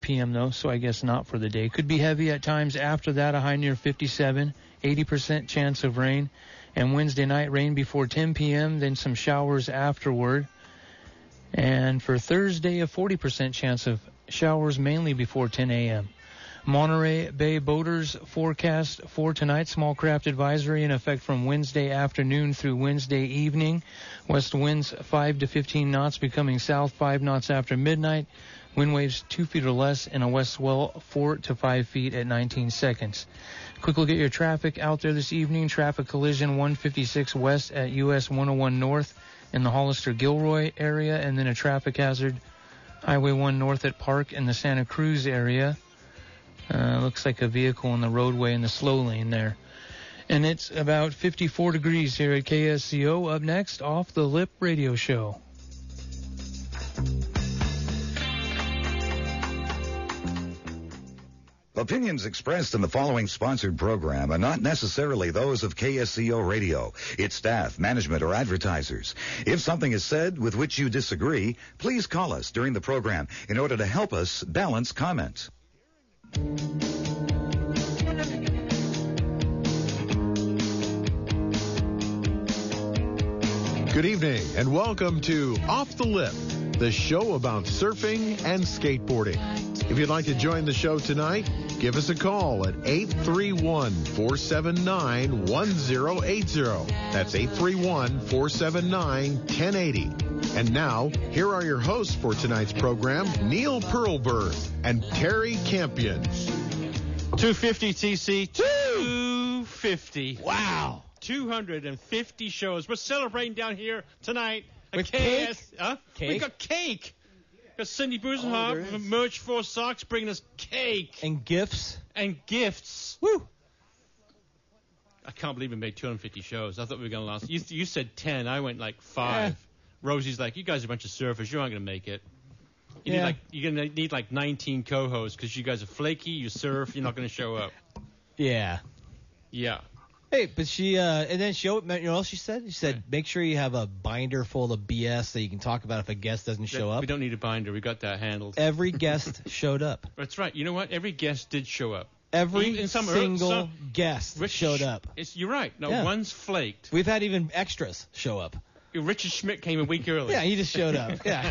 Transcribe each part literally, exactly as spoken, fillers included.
p.m. though, so I guess not for the day. Could be heavy at times after that, a high near fifty-seven, eighty percent chance of rain. And Wednesday night, rain before ten p.m., then some showers afterward. And for Thursday, a forty percent chance of showers mainly before ten a.m. Monterey Bay boaters forecast for tonight. Small craft advisory in effect from Wednesday afternoon through Wednesday evening. West winds five to fifteen knots, becoming south five knots after midnight. Wind waves two feet or less, and a west swell four to five feet at nineteen seconds. Quick look at your traffic out there this evening. Traffic collision one fifty-six west at U S one oh one north in the Hollister-Gilroy area, and then a traffic hazard Highway one north at Park in the Santa Cruz area. Uh, looks like a vehicle in the roadway in the slow lane there. And it's about fifty-four degrees here at K S C O. Up next, Off the Lip Radio Show. Opinions expressed in the following sponsored program are not necessarily those of K S C O Radio, its staff, management, or advertisers. If something is said with which you disagree, please call us during the program in order to help us balance comments. Good evening and welcome to Off the Lip, the show about surfing and skateboarding. If you'd like to join the show tonight, give us a call at eight three one, four seven nine, one zero eight zero. That's eight three one, four seven nine, one zero eight zero. And now, here are your hosts for tonight's program, Neil Pearlberg and Terry Campion. two fifty T C, two fifty. Wow. two hundred fifty shows. We're celebrating down here tonight. With K S, cake? Huh? Cake? We got cake. Got Cindy Busenhoff Oh, from Merch Four Socks bringing us cake. And gifts. And gifts. Woo. I can't believe we made two hundred fifty shows. I thought we were going to last. You, you said ten. I went like five. Yeah. Rosie's like, you guys are a bunch of surfers. You aren't going to make it. You yeah. need like, you're going to need like nineteen co-hosts because you guys are flaky, you surf, you're not going to show up. Yeah. Yeah. Hey, but she, uh, and then she, you know what else she said? She said, make sure you have a binder full of B S that you can talk about if a guest doesn't show up. We don't need a binder. We got that handled. Every guest showed up. That's right. You know what? Every guest did show up. Every even some single some, guest Rich, showed up. It's, you're right. No, yeah. one's flaked. We've had even extras show up. Richard Schmidt came a week early. Yeah, he just showed up. Yeah.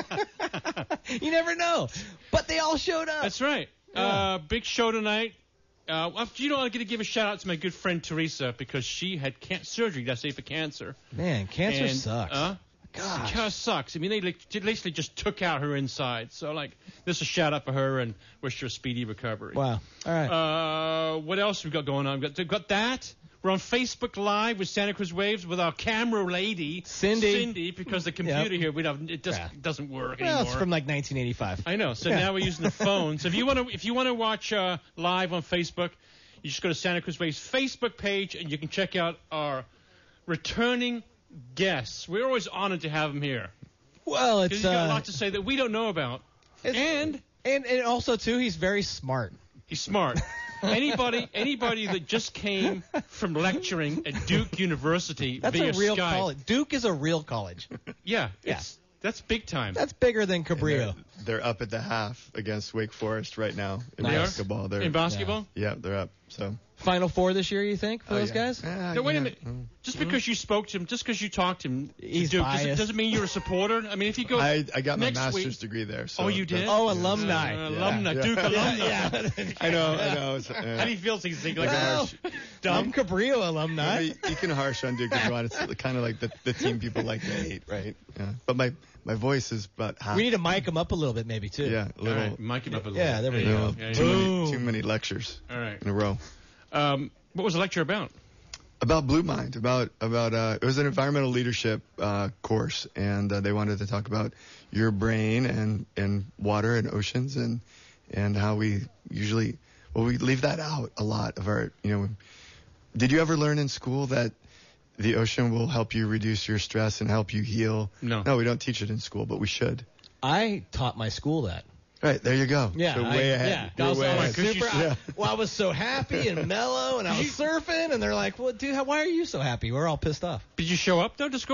You never know. But they all showed up. That's right. Yeah. Uh, big show tonight. Uh, you know, I'm going to give a shout-out to my good friend Teresa because she had can- surgery yesterday for cancer. Man, cancer and, sucks. Uh, Gosh. It just sucks. I mean, they like, basically just took out her inside. So, like, this is a shout-out for her and wish her a speedy recovery. Wow. All right. Uh, what else we got going on? We've got, got that. We're on Facebook Live with Santa Cruz Waves with our camera lady, Cindy. Cindy, because the computer yep. here, we don't, it just yeah. doesn't work well, anymore. It's from like nineteen eighty-five. I know. So yeah. now we're using the phone. So if you want to, if you want to watch uh, live on Facebook, you just go to Santa Cruz Waves Facebook page and you can check out our returning guests. We're always honored to have them here. Well, it's he's got uh, a lot to say that we don't know about, and and and also too, he's very smart. He's smart. Anybody, anybody that just came from lecturing at Duke University That's via a real Skype. college. Duke is a real college. Yeah, yeah. It's, that's big time. That's bigger than Cabrillo. They're, they're up at the half against Wake Forest right now in they basketball. They're, in basketball? Yeah. yeah, they're up. So Final Four this year, you think, for oh, those yeah. guys? Yeah, no, wait yeah. a minute. Just because you spoke to him, just because you talked to him, He's Duke, biased. does it, doesn't mean you're a supporter. I mean, if you go, I, I got my next master's week, degree there. So oh, you did? Oh, yeah. alumni. Uh, yeah. Alumni, Yeah. Duke alumni. Yeah. I know, I know. It's, uh, How do you feel? He's like, Well, dumb. I'm Cabrillo alumni. you, you can harsh on Duke if you want. It's kind of like the, the team people like to hate, right? Yeah. But my, my voice is about half. We need to mic him up a little bit, maybe too. Yeah, a little. All right, mic him up a little. Yeah, there we you go. Yeah, too, yeah. many, too many lectures All right. in a row. Um, what was the lecture about? About Blue Mind, about about uh, it was an environmental leadership uh, course, and uh, they wanted to talk about your brain and, and water and oceans and and how we usually well we leave that out a lot of our you know. Did you ever learn in school that the ocean will help you reduce your stress and help you heal? No. No, we don't teach it in school, but we should. I taught my school that. Right, there you go. Yeah, so I, way ahead. yeah. You're I was, way I was ahead. super. Yeah. I, well, I was so happy and mellow, and I was surfing, and they're like, "Well, dude, how, why are you so happy?" We're all pissed off. Did you show up though to school?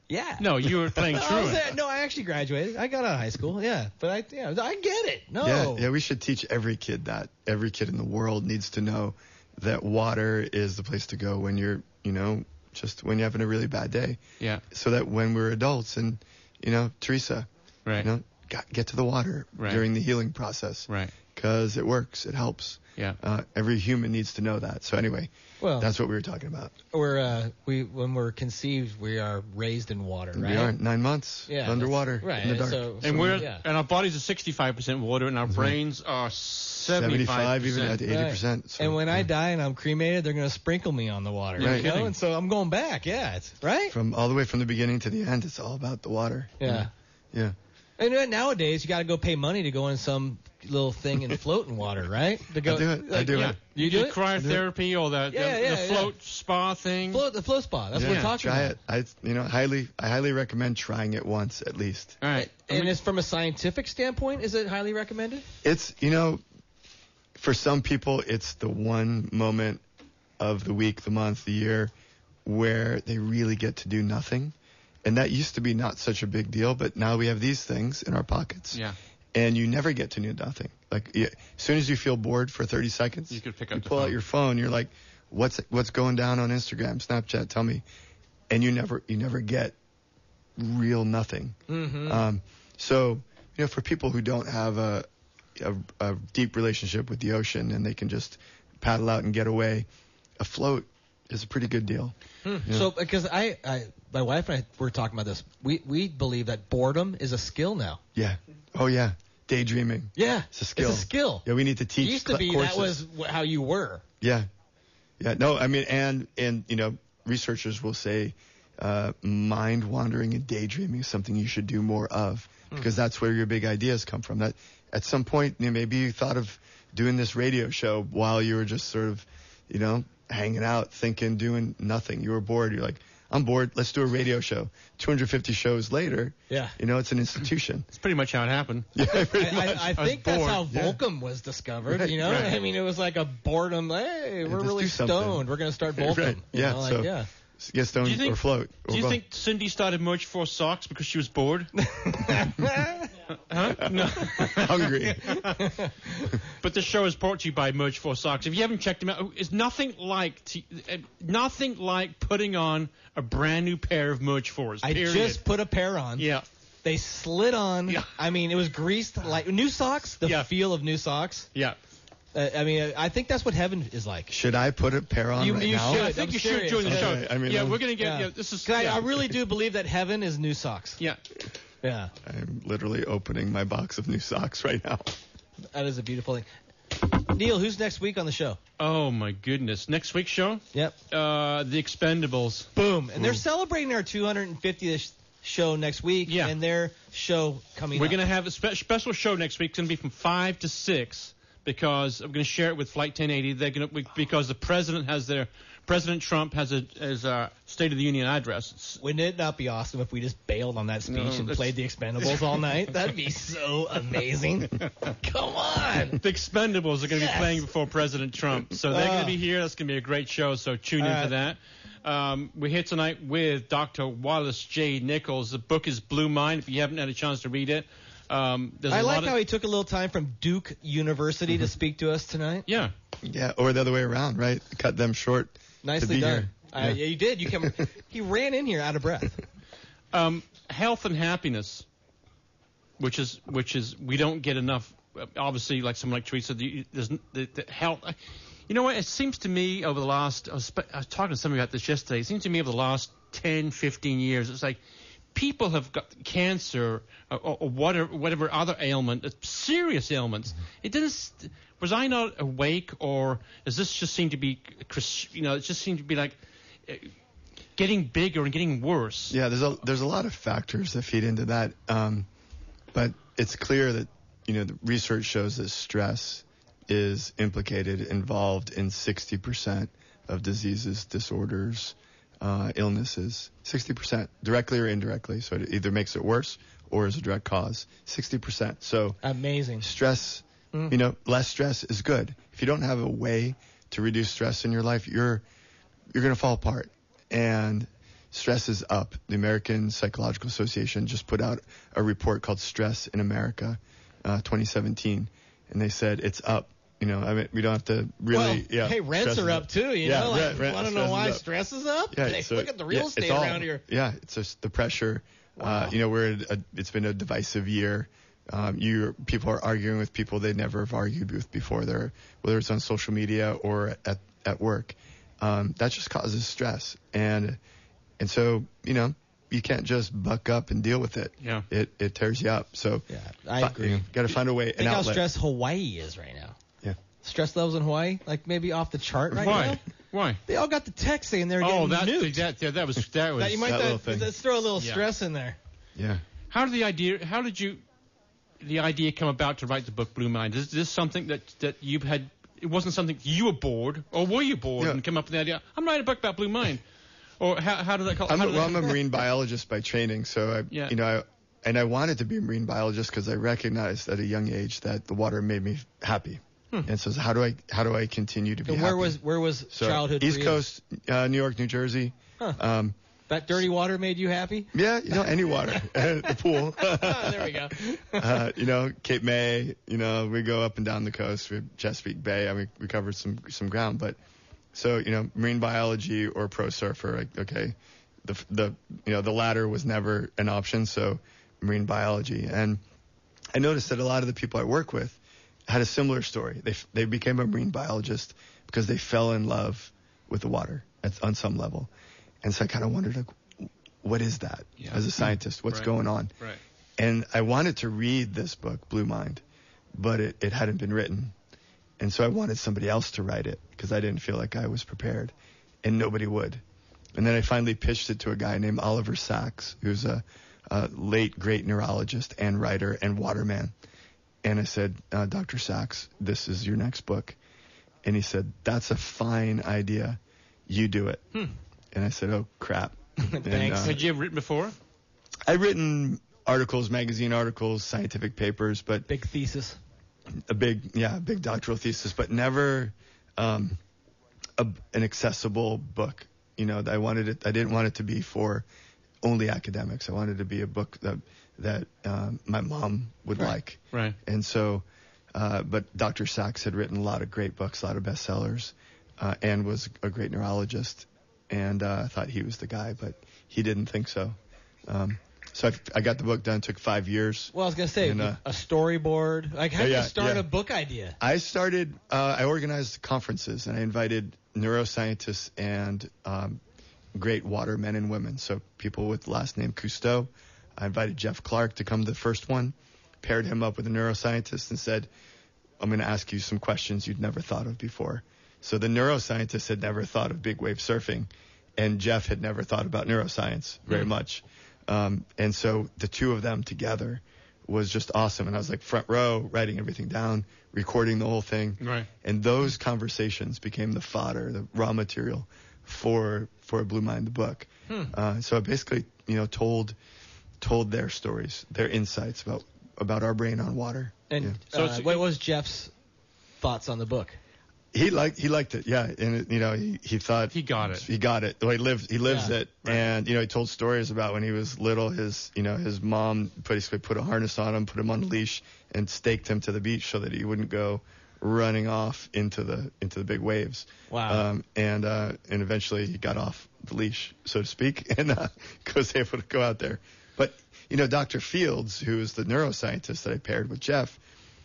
Yeah. No, you were playing I was truant. there- no, I actually graduated. I got out of high school. Yeah, but I, yeah, I get it. No. Yeah, yeah, we should teach every kid that. Every kid in the world needs to know that water is the place to go when you're, you know, just when you're having a really bad day. Yeah. So that when we're adults and, you know, Teresa, Right. you know, got, get to the water Right. during the healing process. Right. Because it works. It helps. Yeah. Uh, every human needs to know that. So anyway, Well, that's what we were talking about. we're uh, we when we're conceived, we are raised in water, right? We are nine months Yeah, underwater right. in the dark. So, And so, we're yeah. and our bodies are sixty-five percent water, and our brains are seventy-five seventy-five, even at percent. eighty percent. So, and when I yeah. die and I'm cremated, they're going to sprinkle me on the water. Right. You know? Kidding. And so I'm going back. Yeah, it's right. From all the way from the beginning to the end, it's all about the water. Yeah. Yeah. And then nowadays, you got to go pay money to go in some little thing and float in water, right? To go, I do it. I like, do Yeah. it. You do the it? cryotherapy or the, Yeah, the, yeah, the yeah. float spa thing. Float, the float spa. That's what Yeah, we're talking Try about. it. I, you know, highly, I highly recommend trying it once at least. All right. And it's from a scientific standpoint, is it highly recommended? It's, you know, for some people, it's the one moment of the week, the month, the year where they really get to do nothing. And that used to be not such a big deal, but now we have these things in our pockets. Yeah. And you never get to do nothing. Like, yeah, as soon as you feel bored for thirty seconds, You could pick up you the pull phone. out your phone. You're like, what's what's going down on Instagram, Snapchat? Tell me. And you never you never get real nothing. Mm-hmm. Um, so, you know, for people who don't have a, a a deep relationship with the ocean and they can just paddle out and get away, a float is a pretty good deal. Hmm. Yeah. So, because I, I, my wife and I were talking about this, we we believe that boredom is a skill now. Yeah. Oh yeah. Daydreaming. Yeah, It's a skill. It's a skill. Yeah, we need to teach It used to cl- be courses. that was wh- how you were. Yeah. Yeah. No, I mean, and, and, you know, researchers will say, uh, mind wandering and daydreaming is something you should do more of because that's where your big ideas come from. That at some point, you know, maybe you thought of doing this radio show while you were just sort of, you know, hanging out, thinking, doing nothing. You were bored. You're like, I'm bored. Let's do a radio show. two hundred fifty shows later, Yeah. you know, it's an institution. It's pretty much how it happened. Yeah, I, pretty I, much. I was think that's bored. how Yeah. Volcom was discovered. Right, You know, right. I mean, it was like a boredom. Hey, we're just really do something. stoned. We're gonna start Volcom. Right. You Yeah, know, like, so- yeah. Get stoned Do you think- or float. Or Do you both. think Cindy started Merch for Socks because she was bored? Huh? No. hungry? But the show is brought to you by Merch for Socks. If you haven't checked them out, it's nothing like t- uh, nothing like putting on a brand new pair of Merch fours. I period. just put a pair on. yeah. They slid on. Yeah. I mean, it was greased like new socks. The Yeah. feel of new socks. Yeah. Uh, I mean, I think that's what heaven is like. Should I put a pair on You- right you now? should. I think I'm you should serious. join the show. Okay, I mean, yeah, I'm- we're gonna get. Yeah. Yeah, this is. 'Cause I, yeah. I really do believe that heaven is new socks. Yeah. Yeah, I'm literally opening my box of new socks right now. that is a beautiful thing. Neil, who's next week on the show? Oh my goodness. Next week's show, Yep. uh, The Expendables. Boom. And they're celebrating our two hundred fiftieth show next week. Yeah. And their show coming We're up. gonna have a spe- special show next week. It's gonna be from five to six because I'm gonna share it with Flight ten eighty. They're gonna we, because the president has their President Trump has a has a State of the Union address. It's- Wouldn't it not be awesome if we just bailed on that speech No, and that's- played the Expendables all night? That'd be so amazing. Come on. The Expendables are going to Yes. be playing before President Trump, so they're going Ah. to be here. That's going to be a great show. So tune All in right. for that. Um, we're here tonight with Doctor Wallace J. Nichols. The book is Blue Mind. If you haven't had a chance to read it, um, there's I a like lot of, how he took a little time from Duke University to speak to us tonight. yeah. Yeah, or the other way around, right? Cut them short. Nicely be done. here. Uh, Yeah. yeah, you did. You came. He ran in here out of breath. Um, health and happiness, which is which is we don't get enough. uh, Obviously, like someone like Teresa, the, there's the, the health. You know what? It seems to me over the last. I was, spe- I was talking to somebody about this yesterday. It seems to me over the last ten, fifteen years, it's like people have got cancer or, or whatever, whatever other ailment, uh, serious ailments. It didn't. Was I not awake, or does this just seem to be, you know, it just seemed to be like uh, getting bigger and getting worse? Yeah, there's a there's a lot of factors that feed into that, um, but it's clear that you know the research shows that stress is implicated, involved in sixty percent of diseases, disorders, uh, illnesses. sixty percent, directly or indirectly. So it either makes it worse or is a direct cause. sixty percent. So Amazing. stress, you know, less stress is good. If you don't have a way to reduce stress in your life, you're you're going to fall apart. And stress is up. The American Psychological Association just put out a report called Stress in America, uh, twenty seventeen, and they said it's up. You know, I mean, we don't have to really. Well, yeah, hey, rents stress are is up too. You yeah, know, like, rent, rent, want to stress know why is up. stress is up? Yeah, Hey, so, look at the real yeah, it's estate all- around here. Yeah, it's just the pressure. Wow. Uh, you know, we're in a, it's been a divisive year. Um, you people are arguing with people they never have argued with before. They're, whether it's on social media or at at work. Um, that just causes stress, and and so you know you can't just buck up and deal with it. Yeah. It it tears you up. So Yeah, I fi- agree. You got to find a way. Think an how outlet. stressed Hawaii is right now. Yeah. Stress levels in Hawaii, like maybe off the chart right Why? now. Why? They all got the text saying they're Oh, getting that, nuked. that yeah, that was that was. That you might that th- little thing. let's throw a little Yeah. stress in there. Yeah. How did the idea? How did you? The idea come about to write the book Blue Mind. Is this something that that you've had? It wasn't something you were bored, or were you bored Yeah. and come up with the idea? I'm writing a book about Blue Mind, or how, how did that? Call, I'm how a, did well, that- I'm a marine biologist by training, so I, Yeah. you know, I, and I wanted to be a marine biologist because I recognized at a young age that the water made me happy, and so how do I how do I continue to be And happy? where was where was so childhood? East for you? Coast, uh, New York, New Jersey. Huh. Um, That dirty water made you happy? yeah, you know, any water, the pool. Ah, there we go. uh, you know, Cape May. You know, we go up and down the coast. We have Chesapeake Bay. I mean, we covered some some ground, but so you know, marine biology or pro surfer. Like, okay, the the you know the latter was never an option. So marine biology, and I noticed that a lot of the people I work with had a similar story. They f- they became a marine biologist because they fell in love with the water at, on some level, and so I kind of wondered, like, what is that Yeah. as a scientist? What's Right. going on? Right. And I wanted to read this book, Blue Mind, but it, it hadn't been written. And so I wanted somebody else to write it because I didn't feel like I was prepared, and nobody would. And then I finally pitched it to a guy named Oliver Sacks, who's a, a late great neurologist and writer and waterman. And I said, uh, Doctor Sacks, this is your next book. And he said, that's a fine idea. You do it. Hmm. And I said, oh, crap. And, Thanks. uh, Had you ever written before? I've written articles, magazine articles, scientific papers, but Big thesis. a big, yeah, a big doctoral thesis, but never um, a, an accessible book. You know, I wanted it. I didn't want it to be for only academics. I wanted it to be a book that that um, my mom would Right. like. Right. And so, uh, but Doctor Sacks had written a lot of great books, a lot of bestsellers, uh, and was a great neurologist. And uh, I thought he was the guy, but he didn't think so. Um, so I, I got the book done. It took five years. Well, I was gonna say And, uh, a storyboard. Like, how Yeah, do you yeah, start yeah. a book idea? I started, uh, I organized conferences, and I invited neuroscientists and um, great water men and women, so people with the last name Cousteau. I invited Jeff Clark to come to the first one, paired him up with a neuroscientist, and said, I'm going to ask you some questions you'd never thought of before. So the neuroscientist had never thought of big wave surfing, and Jeff had never thought about neuroscience very Mm. much. Um, and so the two of them together was just awesome. And I was like front row, writing everything down, recording the whole thing. Right. And those conversations became the fodder, the raw material for for Blue Mind, the book. Hmm. Uh, so I basically, you know, told told their stories, their insights about about our brain on water. And Yeah. So uh, it's- what was Jeff's thoughts on the book? He liked he liked it, yeah, and it, you know he, he thought He got it. He got it. Well, he lives he lives Yeah. it, Right. and you know he told stories about when he was little. His you know his mom basically put a harness on him, put him on a leash, and staked him to the beach so that he wouldn't go running off into the into the big waves. Wow. Um, and uh, and eventually he got off the leash, so to speak, and uh, was able to go out there. But you know, Doctor Fields, who is the neuroscientist that I paired with Jeff,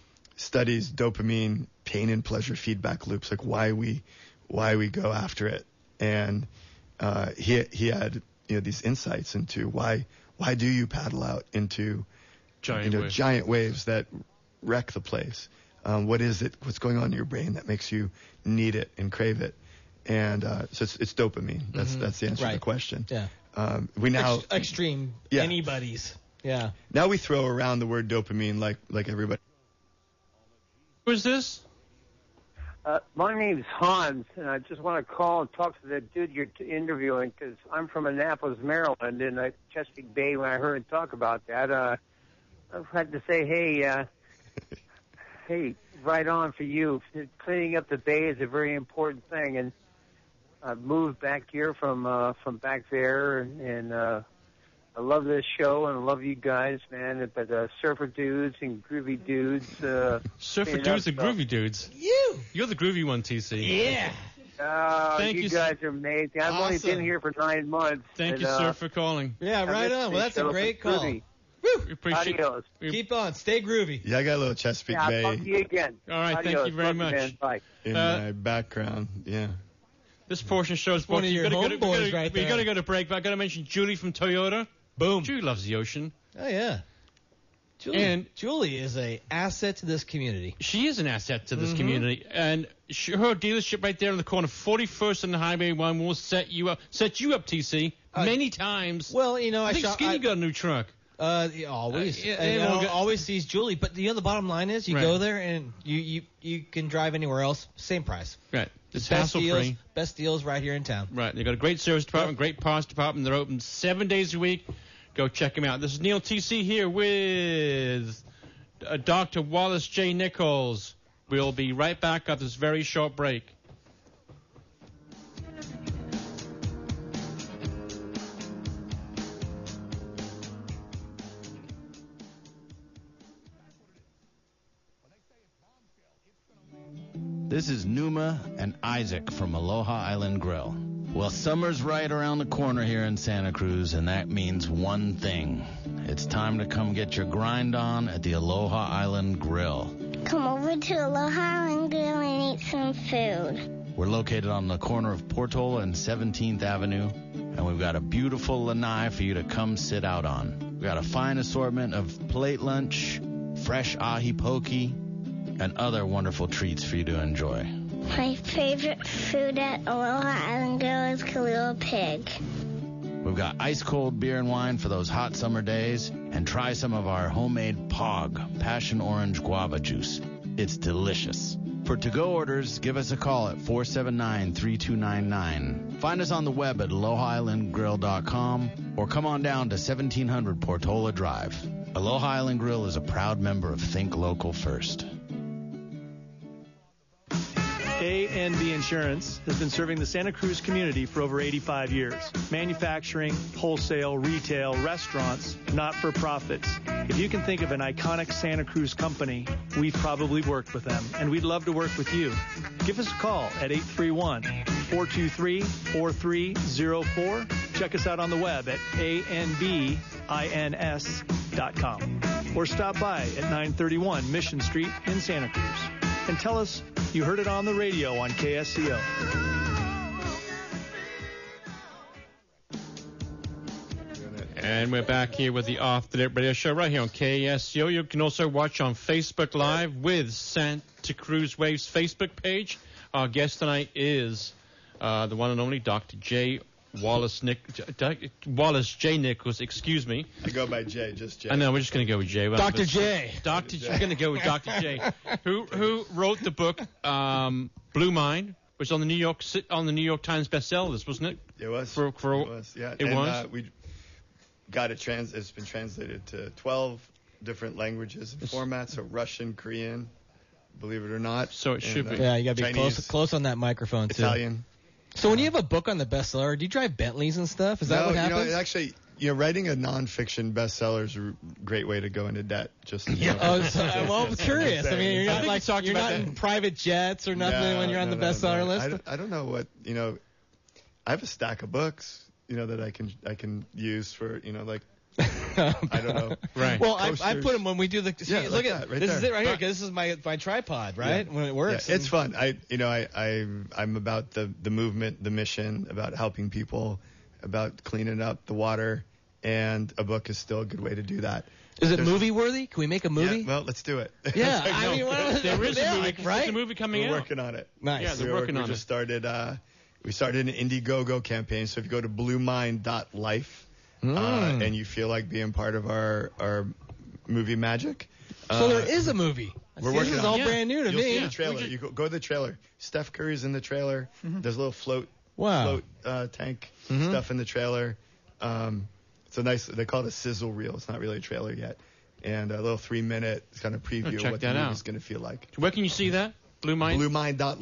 studies dopamine, pain and pleasure feedback loops, like why we why we go after it. And uh, he he had you know these insights into why why do you paddle out into Giant you know waves. giant waves that wreck the place. Um, what is it? What's going on in your brain that makes you need it and crave it? And uh, so it's, it's dopamine. That's Mhm. that's the answer to the Right. question. Yeah. Um, we now Ex- extreme. Yeah. Anybody's. Yeah. now we throw around the word dopamine like like everybody. Who is this? Uh, my name's Hans, and I just want to call and talk to the dude you're t- interviewing because I'm from Annapolis, Maryland, and uh, Chesapeake Bay. When I heard him talk about that, uh, I've had to say, hey, uh, hey, right on for you. Cleaning up the bay is a very important thing, and I moved back here from uh, from back there, and, and uh, I love this show and I love you guys, man. But uh, surfer dudes and groovy dudes. Uh, surfer dudes and groovy dudes. You. You're the groovy one, T C. Yeah. Oh, Thank you, you guys are amazing. I've awesome. only been here for nine months. Thank and, you, uh, sir, for calling. Yeah, right on. Well, that's a great call. Groovy. We appreciate Adios. we, Keep on. Stay groovy. Yeah, I got a little Chesapeake Yeah, I'll Bay talk to you again. All right, Adios. thank you very Love much. man. Bye. in Uh, my background. Yeah. This portion shows one of your homeboys right We there. got to go to break, but I got to mention Julie from Toyota. Boom. Julie loves the ocean. Oh, yeah. Julie, And- Julie is a asset to this community. She is an asset to this Mhm. community, and she, her dealership right there on the corner, forty-first and Highway One, will set you up. Set you up, T C, Uh, many times. Well, you know, I, I think shop, Skinny I, got a new truck. Uh, yeah, always. Uh, yeah, and, and uh, we'll get- always sees Julie. But you know, the bottom line is, you Right. go there and you, you you can drive anywhere else, same price. Right, it's Best hassle deals, free. best deals right here in town. Right, they got a great service department, great parts department. They're open seven days a week. Go check them out. This is Neil T C here with uh, Doctor Wallace J. Nichols. We'll be right back after this very short break. This is Numa and Isaac from Aloha Island Grill. Well, summer's right around the corner here in Santa Cruz, and that means one thing. It's time to come get your grind on at the Aloha Island Grill. Come over to Aloha Island Grill and eat some food. We're located on the corner of Portola and seventeenth Avenue, and we've got a beautiful lanai for you to come sit out on. We've got a fine assortment of plate lunch, fresh ahi poke, and other wonderful treats for you to enjoy. My favorite food at Aloha Island Grill is Kalua Pig. We've got ice-cold beer and wine for those hot summer days, and try some of our homemade P O G, Passion Orange Guava Juice. It's delicious. For to-go orders, give us a call at four seven nine, three two nine nine. Find us on the web at aloha island grill dot com or come on down to seventeen hundred Portola Drive. Aloha Island Grill is a proud member of Think Local First. A and B Insurance has been serving the Santa Cruz community for over eighty-five years. Manufacturing, wholesale, retail, restaurants, not-for-profits. If you can think of an iconic Santa Cruz company, we've probably worked with them, and we'd love to work with you. Give us a call at eight three one, four two three, four three zero four. Check us out on the web at a n b ins dot com. Or stop by at nine thirty-one Mission Street in Santa Cruz. And tell us you heard it on the radio on K S C O. And we're back here with the Off the Lip Radio Show right here on K S C O. You can also watch on Facebook Live with Santa Cruz Waves Facebook page. Our guest tonight is uh, the one and only Doctor J. Wallace Nick D- Wallace J. Nichols. Excuse me. I go by Jay, just Jay. I know we're just going to go with Jay. Doctor J. Doctor J. We're going to go with Doctor J. Who who wrote the book um, Blue Mind, which is on the New York on the New York Times bestseller list, wasn't it? It was. For, for, it was. Yeah. It and, was. Uh, we got it trans. It's been translated to twelve different languages and formats. So Russian, Korean, believe it or not. So it should and, be. uh, Yeah, you got to be Chinese, close close on that microphone, too. Italian. So when you have a book on the bestseller, do you drive Bentleys and stuff? Is that no, what happens? You know, actually, you know, writing a nonfiction bestseller is a great way to go into debt. Just you know. Oh, so, well, I'm curious. I mean, you're I not think like we talked you're about not that. in private jets or nothing No, when you're on no, the no, bestseller no. list. I don't, I don't know what you know. I have a stack of books, you know, that I can I can use for you know like I don't know. Right. Well, I, I Posters. put them when we do the. See, Yeah, look like at that, right this is there. it right here. 'Cause this is my my tripod, right? Yeah. When it works. Yeah, it's fun. I, you know, I, I, I'm about the, the movement, the mission, about helping people, about cleaning up the water, and a book is still a good way to do that. Is it There's- movie worthy? Can we make a movie? Yeah, well, let's do it. Yeah, I mean, what, There is yeah, a movie, like, right? there's a movie coming We're out. working on it. Nice. Yeah, they're We're- working we on just it. started. Uh, we started an Indiegogo campaign. So if you go to blue mind dot life Mm. uh, and you feel like being part of our our movie magic. So uh, there is a movie. We're See, working this is on all it. brand new to You'll me. see the trailer. You go, go to the trailer. Steph Curry's in the trailer. There's a little float Wow. float uh, tank Mhm. stuff in the trailer. Um, it's a nice. They call it a sizzle reel. It's not really a trailer yet, and a little three minute kind of preview Oh, of check what the that movie's out. going to feel like. Where can you see that? Blue Mind? blue mind dot life.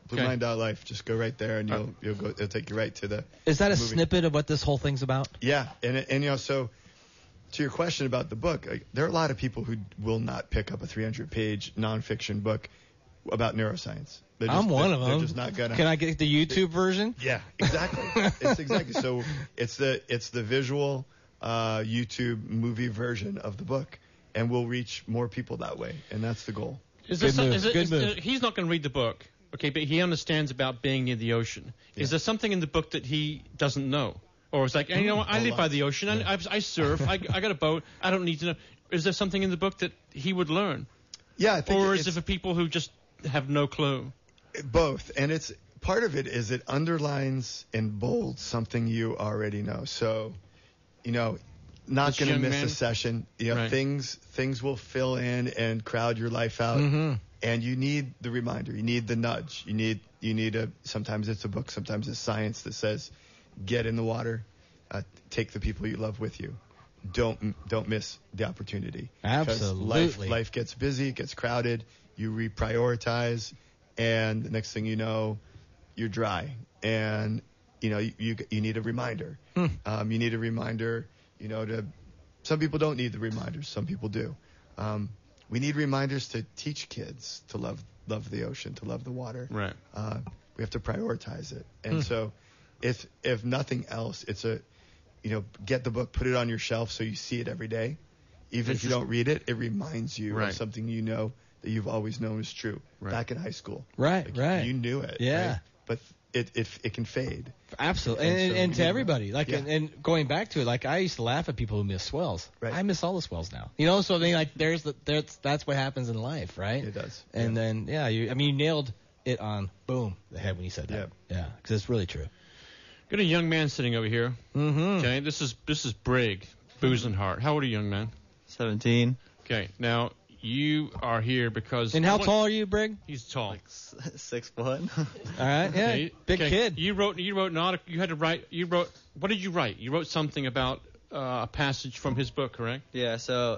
Blue Okay. Mind dot life. Just go right there, and you'll you'll go. It'll take you right to the. Is that a movie. snippet of what this whole thing's about? Yeah, and and you know, so to your question about the book, like, there are a lot of people who will not pick up a three hundred page nonfiction book about neuroscience. They're just, I'm one they're, of them. They're just not gonna. Can I get the YouTube version? Yeah, exactly. It's exactly so. It's the it's the visual uh, YouTube movie version of the book, and we'll reach more people that way, and that's the goal. Is there Good some, move. is it, Good is move. there- he's not going to read the book, okay, but he understands about being near the ocean. Is there something in the book that he doesn't know? Or it's like, hey, you know what, I a live lot. by the ocean, I, I, I surf, I, I got a boat, I don't need to know. Is there something in the book that he would learn? Yeah, I think Or it's is it for people who just have no clue? both, and it's part of it is it underlines in bold something you already know. So, you know, not This going to young miss man- a session. You know, Right. things things will fill in and crowd your life out, Mm-hmm. and you need the reminder. You need the nudge. You need you need a. Sometimes it's a book. Sometimes it's science that says, get in the water, uh, take the people you love with you. Don't don't miss the opportunity. 'Cause Absolutely. Life, life gets busy, gets crowded. You reprioritize, and the next thing you know, you're dry, and you know you you, you need a reminder. Hmm. Um, you need a reminder. You know, to some people don't need the reminders. Some people do. Um, we need reminders to teach kids to love love the ocean, to love the water. Right. Uh, we have to prioritize it, and Hmm. so if if nothing else, it's a you know get the book, put it on your shelf so you see it every day. Even It's if you just- don't read it, it reminds you Right. of something you know that you've always known is true. Right. Back in high school, Right, Like, right. you knew it. Yeah. right? But it it it can fade. Absolutely, And and, so and, we to need- everybody, like, yeah. and, and going back to it, like, I used to laugh at people who miss swells. Right. I miss all the swells now. You know, so I mean, like, there's the that's that's what happens in life, right? It does. And Yeah. then, yeah, you, I mean, you nailed it on boom the head when you said that. Yeah, because it's really true. Got a young man sitting over here. Mm-hmm. Okay, this is this is Brig Boozenhart. How old are you, young man? seventeen. Okay, now you are here because. And how I want- tall are you, Brig? He's tall. Like s- six foot. All right, yeah, Okay, big okay. kid. You wrote. You wrote an article. You had to write. You wrote. What did you write? You wrote something about uh, a passage from his book, correct? Yeah, so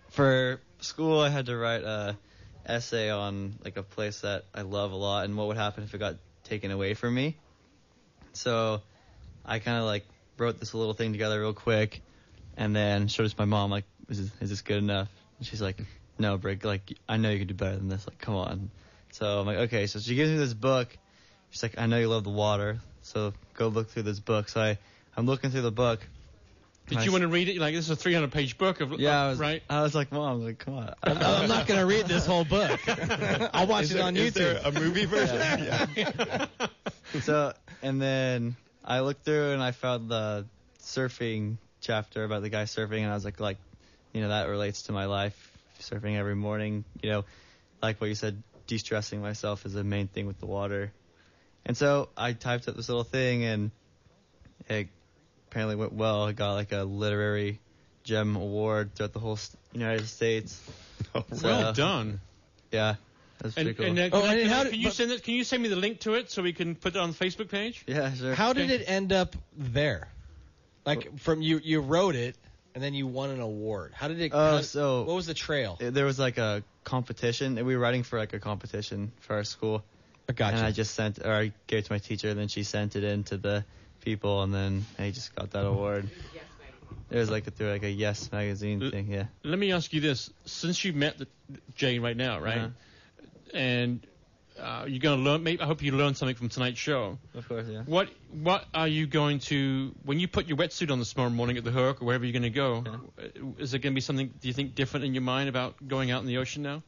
for school I had to write a essay on like a place that I love a lot and what would happen if it got taken away from me. So I kind of like wrote this little thing together real quick and then showed it to my mom like, is this, is this good enough? And she's like, no, Brig, like I know you can do better than this. Like, come on. So I'm like, okay. So she gives me this book. She's like, I know you love the water, so go look through this book. So I, I'm looking through the book. Did I you s- want to read it? Like this is a three hundred page book of Yeah, uh, I was, right. I was like, Mom, like, come on. I'm, I'm not gonna read this whole book. I'll watch Is it there- on is there YouTube. a movie version? Yeah. So, and then I looked through and I found the surfing chapter about the guy surfing, and I was like, like, you know, that relates to my life. Surfing every morning, you know, like what you said, de-stressing myself is the main thing with the water. And so I typed up this little thing, and it apparently went well. I got like a literary gem award throughout the whole s- United States. So, Well done. Yeah, that's And, pretty cool. and, uh, Oh, can, I- and can, how I- did- can you but- send it? Can you send me the link to it so we can put it on the Facebook page? yeah, sure. How did Okay. it end up there? Like from you, you wrote it, and then you won an award. How did it? Oh, how- so- what was the trail? There was like a competition, and we were writing for like a competition for our school. I gotcha. And I just sent, or I gave it to my teacher, and then she sent it in to the people, and then I just got that award. It was like through like a Yes magazine L- thing, yeah. Let me ask you this: since you met the, Jane right now, right, Uh-huh. and uh, you're going to learn. Maybe I hope you learned something from tonight's show. Of course, yeah. What What are you going to when you put your wetsuit on this tomorrow morning at the Hook or wherever you're going to go? uh, Is there going to be something do you think different in your mind about going out in the ocean now?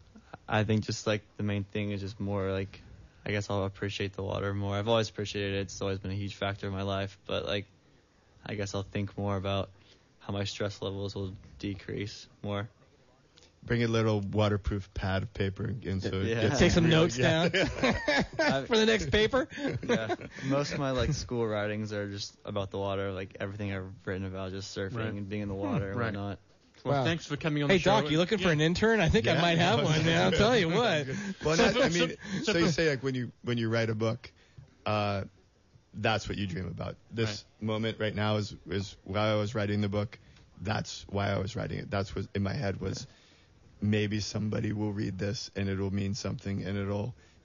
I think just like the main thing is just more like, I guess I'll appreciate the water more. I've always appreciated it. It's always been a huge factor in my life, but like, I guess I'll think more about how my stress levels will decrease more. Bring a little waterproof pad of paper, and so it Yeah. gets Take some real- notes yeah. down for the next paper. Yeah, most of my like school writings are just about the water, like everything I've written about, just surfing Right. and being in the water and Right. whatnot. Well, Wow. thanks for coming on Hey the show. Doc, you looking for Yeah. an intern? I think I Yeah. might have one, man. I'll tell you what. Well, So- not, I so- mean, so- so you say like when you when you write a book, uh, that's what you dream about. This Right. moment right now is is why I was writing the book. That's why I was writing it. That's what in my head was. Maybe somebody will read this and it'll mean something and it'll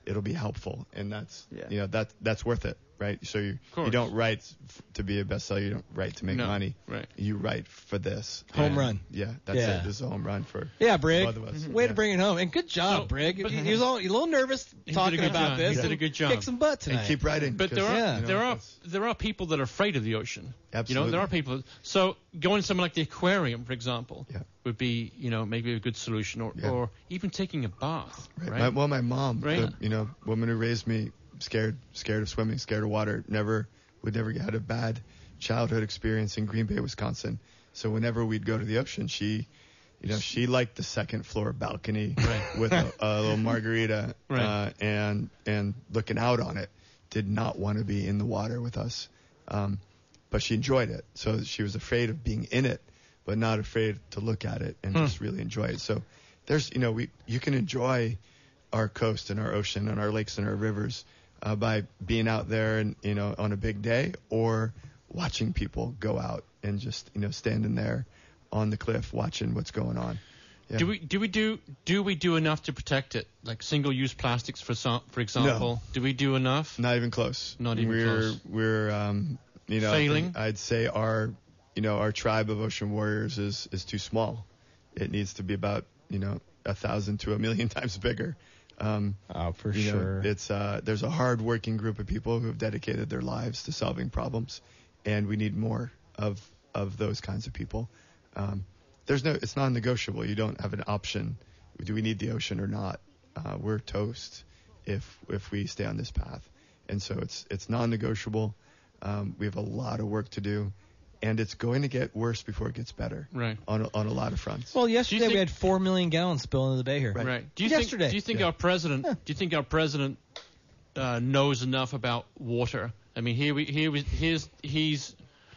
it'll be helpful, and that's Yeah. you know that that's worth it, right? So you course. you don't write f- to be a bestseller, you don't write to make No, money. right. You write for this. Home And, run. Yeah, that's Yeah. it. This is a home run for Yeah, Brig. both of us. Way Yeah. to bring it home. And good job, So, Brig. but- he, he was all, a little nervous did a talking good about job. this. He did a and good job. Kick some butt tonight. And keep writing. But there 'cause, are Yeah. you know, there are that's- there are people that are afraid of the ocean. Absolutely. You know, there are people. So going somewhere like the aquarium, for example, Yeah. would be you know maybe a good solution, or, Yeah. or even taking a bath. Right. Right. My, well, my mom, Right. the, you know, woman who raised me, scared, scared of swimming, scared of water, never would never had a bad childhood experience in Green Bay, Wisconsin. So whenever we'd go to the ocean, she, you know, she liked the second floor balcony Right. with a, a little margarita, Right. uh, and and looking out on it. Did not want to be in the water with us, um, but she enjoyed it. So she was afraid of being in it, but not afraid to look at it and Hmm. just really enjoy it. So there's, you know, we you can enjoy our coast and our ocean and our lakes and our rivers uh, by being out there and you know on a big day, or watching people go out and just you know standing there on the cliff watching what's going on. Yeah. Do we do we do do we do enough to protect it? Like single-use plastics, for some, for example. Do we do enough? Not even close. Not even we're, close. We're um you know I Failing? think I'd say our you know our tribe of ocean warriors is is too small. It needs to be about you know a thousand to a million times bigger. Um, Oh, for you sure. know, it's uh, there's a hard-working group of people who have dedicated their lives to solving problems, and we need more of of those kinds of people. Um, there's no, it's non-negotiable. You don't have an option. Do we need the ocean or not? Uh, we're toast if if we stay on this path, and so it's it's non-negotiable. Um, we have a lot of work to do, and it's going to get worse before it gets better. Right. On a, on a lot of fronts. Well, yesterday think- we had four million gallons spill into the bay here. Right. Do you Yesterday. think do you think Yeah. our president do you think our president uh, knows enough about water? I mean, here we here we here's he's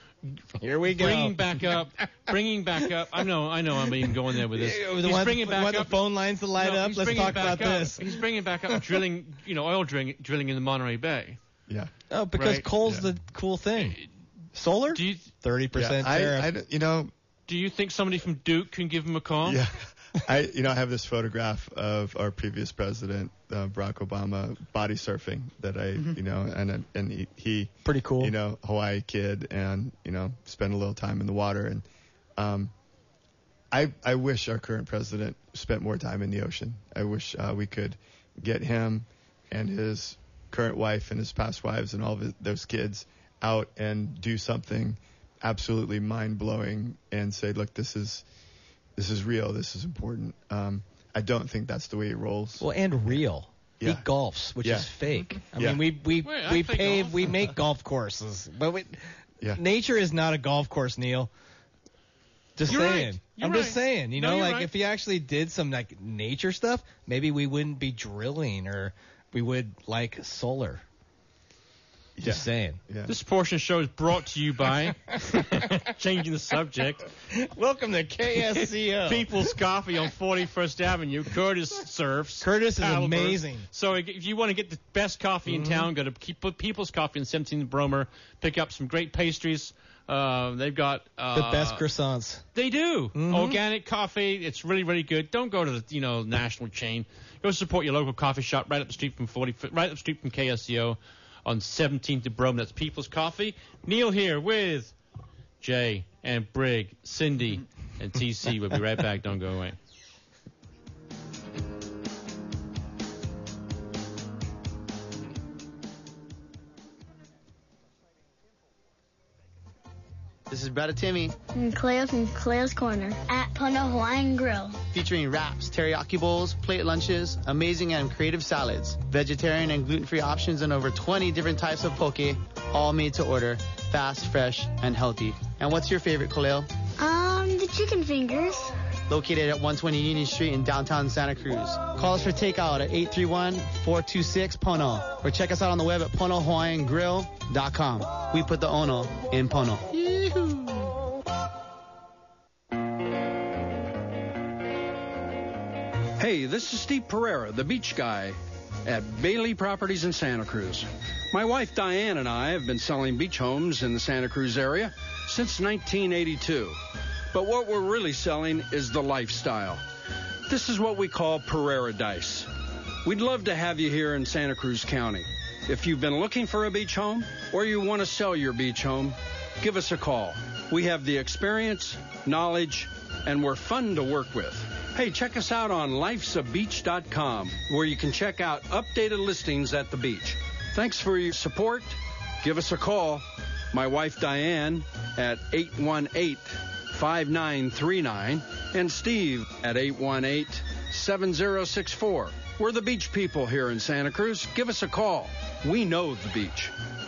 Here we go. bringing back up bringing back up. I know I know I'm even going there with this. The He's one- bringing the back one up the phone lines to light no, up. he's Let's bringing talk back about up- this. He's bringing back up drilling, you know, oil drilling drilling in the Monterey Bay. Yeah. Oh, because Right. coal's Yeah. the cool thing. Solar? Do you thirty percent Yeah, tariff. I, I, you know, do you think somebody from Duke can give him a call? yeah. I, you know, I have this photograph of our previous president, uh, Barack Obama, body surfing that I, you know, and and he, he, Pretty cool. you know, Hawaii kid, and you know, spent a little time in the water, and um, I I wish our current president spent more time in the ocean. I wish uh, we could get him and his current wife and his past wives and all of his, those kids out and do something absolutely mind blowing and say, look, this is. This is real. This is important. Um, I don't think that's the way it rolls. Well, and real. Yeah. He golfs, which Yeah. is fake. I Yeah. mean, we we Wait, I we play pave, golf. we make golf courses, but we, Yeah. nature is not a golf course, Neil. Just You're right. saying. You're I'm just right. saying. You No, know, you're like right. if he actually did some like nature stuff, maybe we wouldn't be drilling, or we would like solar. Just saying. Yeah. This portion of the show is brought to you by changing the subject. Welcome to K S C O. People's Coffee on forty-first Avenue. Curtis surfs. Curtis is paddleboards. amazing. So if you want to get the best coffee in town, go to Keep- People's Coffee on seventeenth Bromer. Pick up some great pastries. Uh, they've got uh, The best croissants. They do. Mhm. Organic coffee. It's really, really good. Don't go to the you know national chain. Go support your local coffee shop right up the street from forty, right up the street from K S C O on seventeenth of Broome. That's People's Coffee. Neil here with Jay and Brig, Cindy, and T C. We'll be right back. Don't go away. This is Brad Timmy, And Cleo from Cleo's Corner at Pono Hawaiian Grill. featuring wraps, teriyaki bowls, plate lunches, amazing and creative salads, vegetarian and gluten-free options, and over twenty different types of poke, all made to order, fast, fresh, and healthy. And what's your favorite, Khalil? Um, the chicken fingers. Located at one twenty Union Street in downtown Santa Cruz. Call us for takeout at eight three one, four two six, Pono, or check us out on the web at pono hawaiian grill dot com. We put the Ono in Pono. Hey, this is Steve Pereira, the beach guy at Bailey Properties in Santa Cruz. My wife Diane and I have been selling beach homes in the Santa Cruz area since nineteen eighty-two. But what we're really selling is the lifestyle. This is what we call Pereira Dice. We'd love to have you here in Santa Cruz County. If you've been looking for a beach home or you want to sell your beach home, give us a call. We have the experience, knowledge, and we're fun to work with. Hey, check us out on lifes a beach dot com, where you can check out updated listings at the beach. Thanks for your support. Give us a call. My wife Diane at eight one eight, five nine three nine and Steve at eight one eight, seven zero six four. We're the beach people here in Santa Cruz. Give us a call. We know the beach.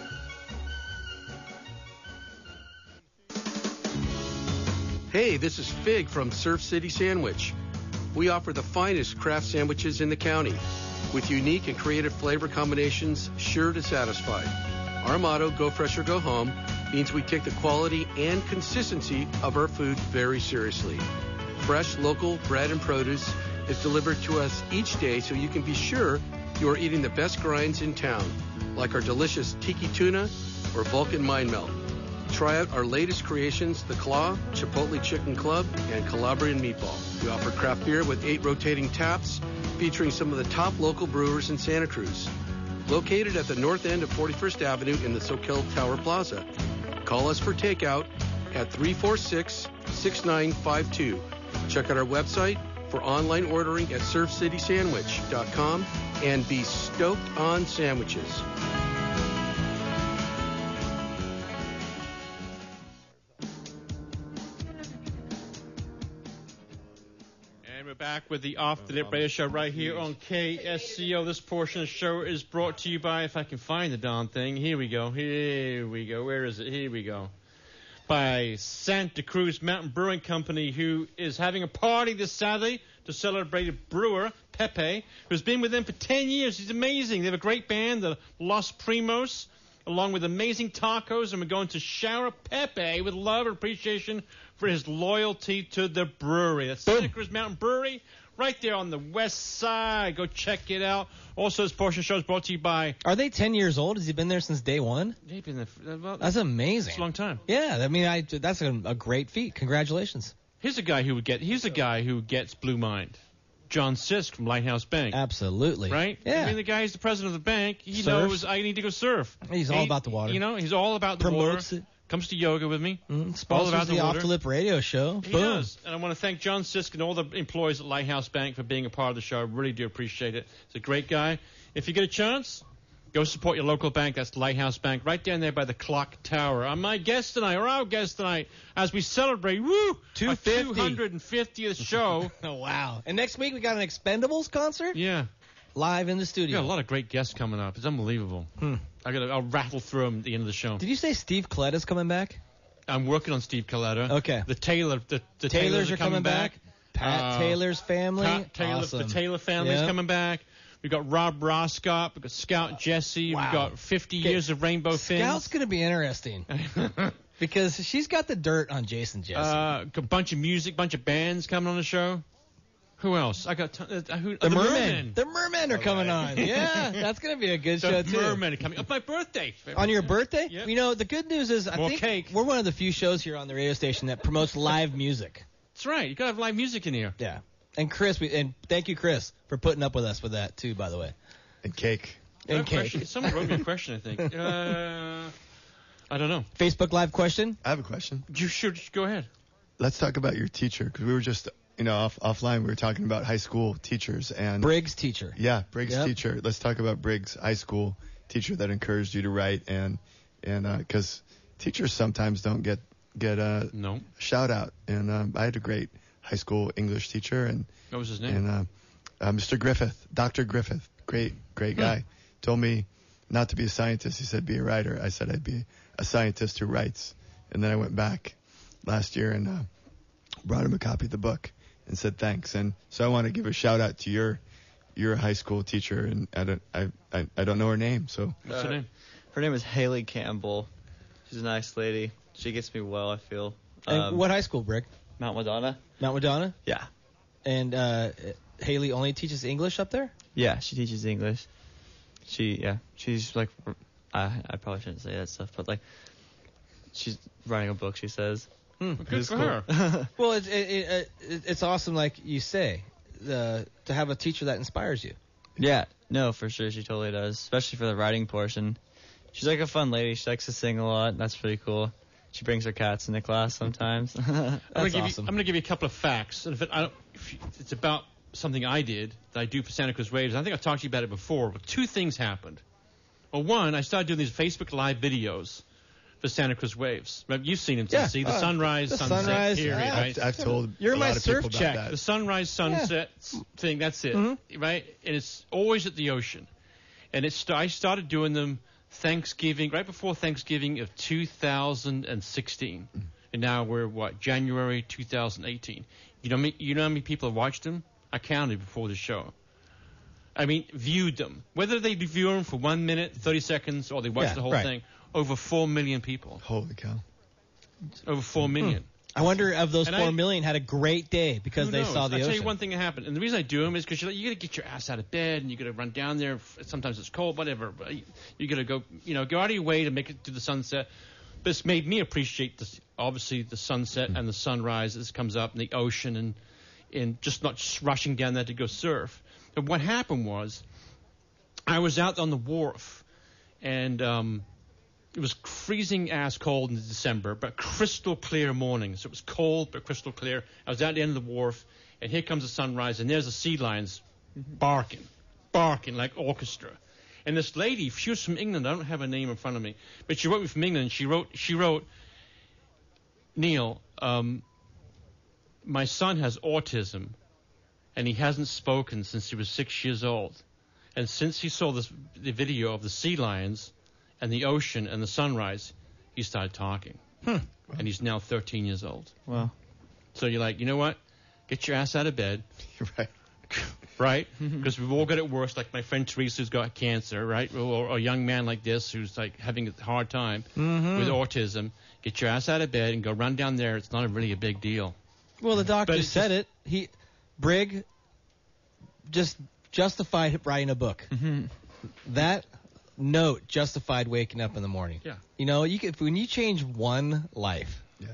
Hey, this is Fig from Surf City Sandwich. We offer the finest craft sandwiches in the county with unique and creative flavor combinations sure to satisfy. Our motto, Go Fresh or Go Home, means we take the quality and consistency of our food very seriously. Fresh, local bread and produce is delivered to us each day so you can be sure you are eating the best grinds in town, like our delicious Tiki Tuna or Vulcan Mind Melt. Try out our latest creations, the Claw, Chipotle Chicken Club, and Calabrian Meatball. We offer craft beer with eight rotating taps, featuring some of the top local brewers in Santa Cruz. Located at the north end of forty-first Avenue in the Soquel Tower Plaza. Call us for takeout at three four six, six nine five two. Check out our website for online ordering at surf city sandwich dot com and be stoked on sandwiches. Back with the Off the Lip Radio Show right here on K S C O. This portion of the show is brought to you by, if I can find the darn thing, here we go, here we go, where is it, here we go, by Santa Cruz Mountain Brewing Company, who is having a party this Saturday to celebrate a brewer, Pepe, who's been with them for ten years. He's amazing. They have a great band, the Los Primos, along with amazing tacos, and we're going to shower Pepe with love and appreciation for his loyalty to the brewery. That's Santa Cruz Mountain Brewery, right there on the west side. Go check it out. Also, this portion of the show is brought to you by... Are they ten years old? Has he been there since day one? They've been there... For, well, that's amazing. It's a long time. Yeah, I mean, I, that's a, a great feat. Congratulations. Here's a guy who would get... Here's a guy who gets Blue Mind. John Sisk from Lighthouse Bank. Absolutely. Right? Yeah. I mean, the guy is the president of the bank. He Surfs. knows I need to go surf. He's he, all about the water. You know, he's all about the Promotes water. it. Comes to yoga with me. Mm, sponsors all about the, the water. Off the Lip Radio Show. He Boom. does. And I want to thank John Sisk and all the employees at Lighthouse Bank for being a part of the show. I really do appreciate it. He's a great guy. If you get a chance, go support your local bank. That's Lighthouse Bank, right down there by the clock tower. I'm my guest tonight, or our guest tonight, as we celebrate, woo, two fifty. two hundred fiftieth show. Oh, wow. And next week we got an Expendables concert? Yeah. Live in the studio. We got a lot of great guests coming up. It's unbelievable. Hmm. I gotta, I'll rattle through them at the end of the show. Did you say Steve Coletta's coming back? I'm working on Steve Coletta. Okay. The Taylor, the, the Taylors, Taylors are coming back. back. Pat Uh, Taylor's family. Pat Taylor, awesome. The Taylor family's Yep. coming back. We've got Rob Roscott. We've got Scout Jesse. Wow. We've got fifty Okay. years of Rainbow Fins. Scout's going to be interesting because she's got the dirt on Jason Jesse. Uh, a bunch of music, bunch of bands coming on the show. Who else? I got t- uh, who, the, uh, the mermen. Mermen. The Mermen are coming on. Yeah, that's going to be a good The show, too. Mermen are coming. On my birthday. On your birthday? Yep. You know, the good news is I More think cake. we're one of the few shows here on the radio station that promotes live music. That's right. You got to have live music in here. Yeah. And Chris, we, and thank you, Chris, for putting up with us with that, too, by the way. And cake. I have And a cake. question. Someone wrote me a question, I think. Uh, I don't know. Facebook Live question? I have a question. You should go ahead. Let's talk about your teacher, because we were just, you know, off offline, we were talking about high school teachers. and Briggs teacher. Yeah, Briggs Yep. teacher. Let's talk about Briggs high school teacher that encouraged you to write, and and because teachers sometimes don't get get a no. shout out. And um, I had a great high school English teacher, and What was his name? and uh, uh, Mister Griffith, Doctor Griffith, great great guy, Hmm. told me not to be a scientist. He said be a writer. I said I'd be a scientist who writes. And then I went back last year and uh, brought him a copy of the book and said thanks. And so I want to give a shout out to your your high school teacher, and I don't I I, I don't know her name. So What's her Uh, name? Her name is Haley Campbell. She's a nice lady. She gets me well, I feel. And Um, what high school, Brig? Mount Madonna. Mount Madonna? Yeah. And uh, Haley only teaches English up there? Yeah, she teaches English. She, yeah, she's like, I, I probably shouldn't say that stuff, but like, she's writing a book, she says. Hmm. Good It's for cool. her. Well, it, it, it, it, it's awesome, like you say, the, to have a teacher that inspires you. Yeah, no, for sure, she totally does, especially for the writing portion. She's like a fun lady. She likes to sing a lot. That's pretty cool. She brings her cats into class sometimes. That's I'm gonna give awesome. You, I'm going to give you a couple of facts. And if, it, I don't, if it's about something I did that I do for Santa Cruz Waves. I think I've talked to you about it before, but two things happened. Well, one, I started doing these Facebook Live videos for Santa Cruz Waves. You've seen them, Yeah, see the uh, sunrise, the sunset sunrise, period, yeah. right? I've, I've told You're a my lot of surf people check. about that. The sunrise, sunset thing, that's it, Mhm. right? And it's always at the ocean. And it's, I started doing them Thanksgiving, right before Thanksgiving of two thousand sixteen. Mm. And now we're, what, January two thousand eighteen. You know, you know how many people have watched them? I counted before the show. I mean, viewed them. Whether they view them for one minute, thirty seconds, or they watch Yeah, the whole right. thing, over four million people. Holy cow. Over four million. I wonder if those And four I- million had a great day because Who they knows? saw the I'll ocean. tell you one thing that happened. And the reason I do them is because you you got to get your ass out of bed and you got to run down there. Sometimes it's cold, whatever. But you, you got to go, you know, go out of your way to make it to the sunset. But it's made me appreciate this, obviously the sunset and the sunrise as it comes up and the ocean and and just not just rushing down there to go surf. And what happened was I was out on the wharf and um, it was freezing ass cold in December, but crystal clear morning. So it was cold but crystal clear. I was at the end of the wharf, and here comes the sunrise, and there's the sea lions barking, barking like orchestra. And this lady, she was from England. I don't have her name in front of me, but she wrote me from England. She wrote, she wrote, Neil, um, my son has autism, and he hasn't spoken since he was six years old. And since he saw this, the video of the sea lions and the ocean and the sunrise, he started talking. Hmm. And he's now thirteen years old. Wow. So you're like, you know what? Get your ass out of bed. Right. Right? Because we've all got it worse, like my friend Teresa who's got cancer, right? Or, or a young man like this who's like having a hard time Mhm. with autism. Get your ass out of bed and go run down there. It's not a really a big deal. Well, the doctor But it's said it. He, Brig, just justified writing a book. Mm-hmm. That note justified waking up in the morning. Yeah. You know, you could, when you change one life. Yeah.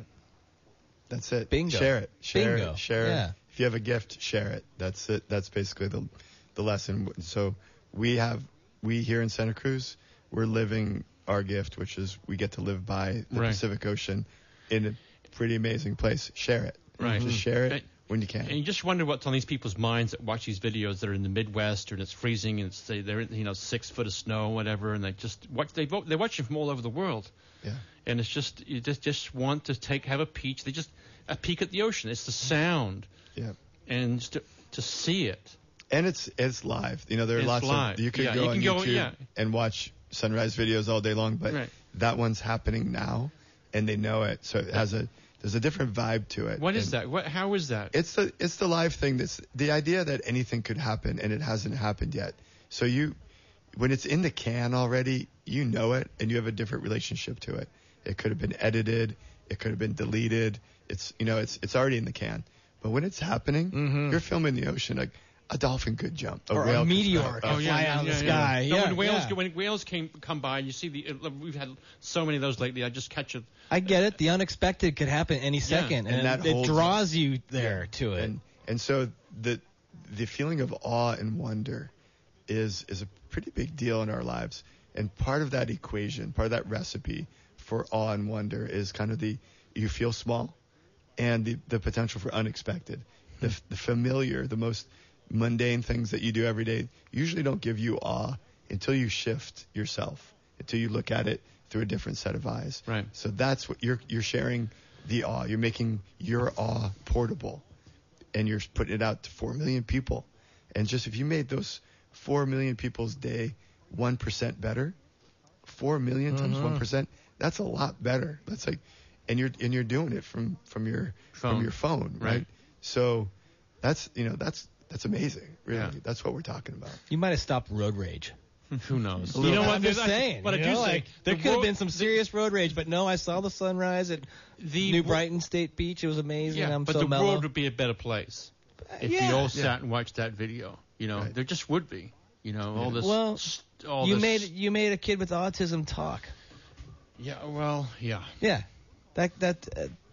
That's it. Bingo. Share it. Share Bingo. it. Share Yeah. it. If you have a gift, share it. That's it. That's basically the the lesson. So we have we here in Santa Cruz, we're living our gift, which is we get to live by the Right. Pacific Ocean in a pretty amazing place. Share it. Right. Just share it And- when you can. And you just wonder what's on these people's minds that watch these videos that are in the Midwest and it's freezing and it's they, they're in, you know six foot of snow or whatever, and they just watch they vote, they're watching from all over the world. Yeah. And it's just you just just want to take have a peek. They just a peek at the ocean. It's the sound. Yeah. And just to, to see it. And it's it's live. You know, there are It's lots live. of you could Yeah, go you on can go- YouTube yeah. and watch sunrise videos all day long, but Right. that one's happening now, and they know it. So it has a there's a different vibe to it. What is And that? What? How is that? It's the it's the live thing. That's the idea that anything could happen, and it hasn't happened yet. So you, when it's in the can already, you know it, and you have a different relationship to it. It could have been edited. It could have been deleted. It's you know it's it's already in the can. But when it's happening, Mhm. you're filming the ocean. Like a dolphin could jump, a Or a whale could meteor fly. could fly out of the sky. No, Yeah, when whales yeah. when whales came come by, and you see the uh, we've had so many of those lately. I just catch a I get it. The unexpected could happen any second, and and, that it holds draws you there to it. And and so the the feeling of awe and wonder is is a pretty big deal in our lives. And part of that equation, part of that recipe for awe and wonder is kind of the you feel small and the, the potential for unexpected. The, the familiar, the most mundane things that you do every day usually don't give you awe until you shift yourself, until you look at it through a different set of eyes. Right. So that's what you're you're sharing the awe. You're making your awe portable, and you're putting it out to four million people. And just if you made those four million people's day one percent better, four million times Mhm. one percent, that's a lot better. That's like, and you're and you're doing it from from your Phone. from your phone, right? Right. So that's you know that's that's amazing. Really, Yeah. that's what we're talking about. You might have stopped road rage. Who knows? You know what I'm just I- saying. But I you do know, say like, there the could have world- been some serious road rage, but no, I saw the sunrise at the New wo- Brighton State Beach. It was amazing. Yeah, I'm but so the mellow. world would be a better place if yeah. we all Yeah. sat and watched that video. You know, Right. there just would be. You know, all this. Well, st- all you this, made you made a kid with autism talk. Yeah. Well. Yeah. Yeah, that that uh,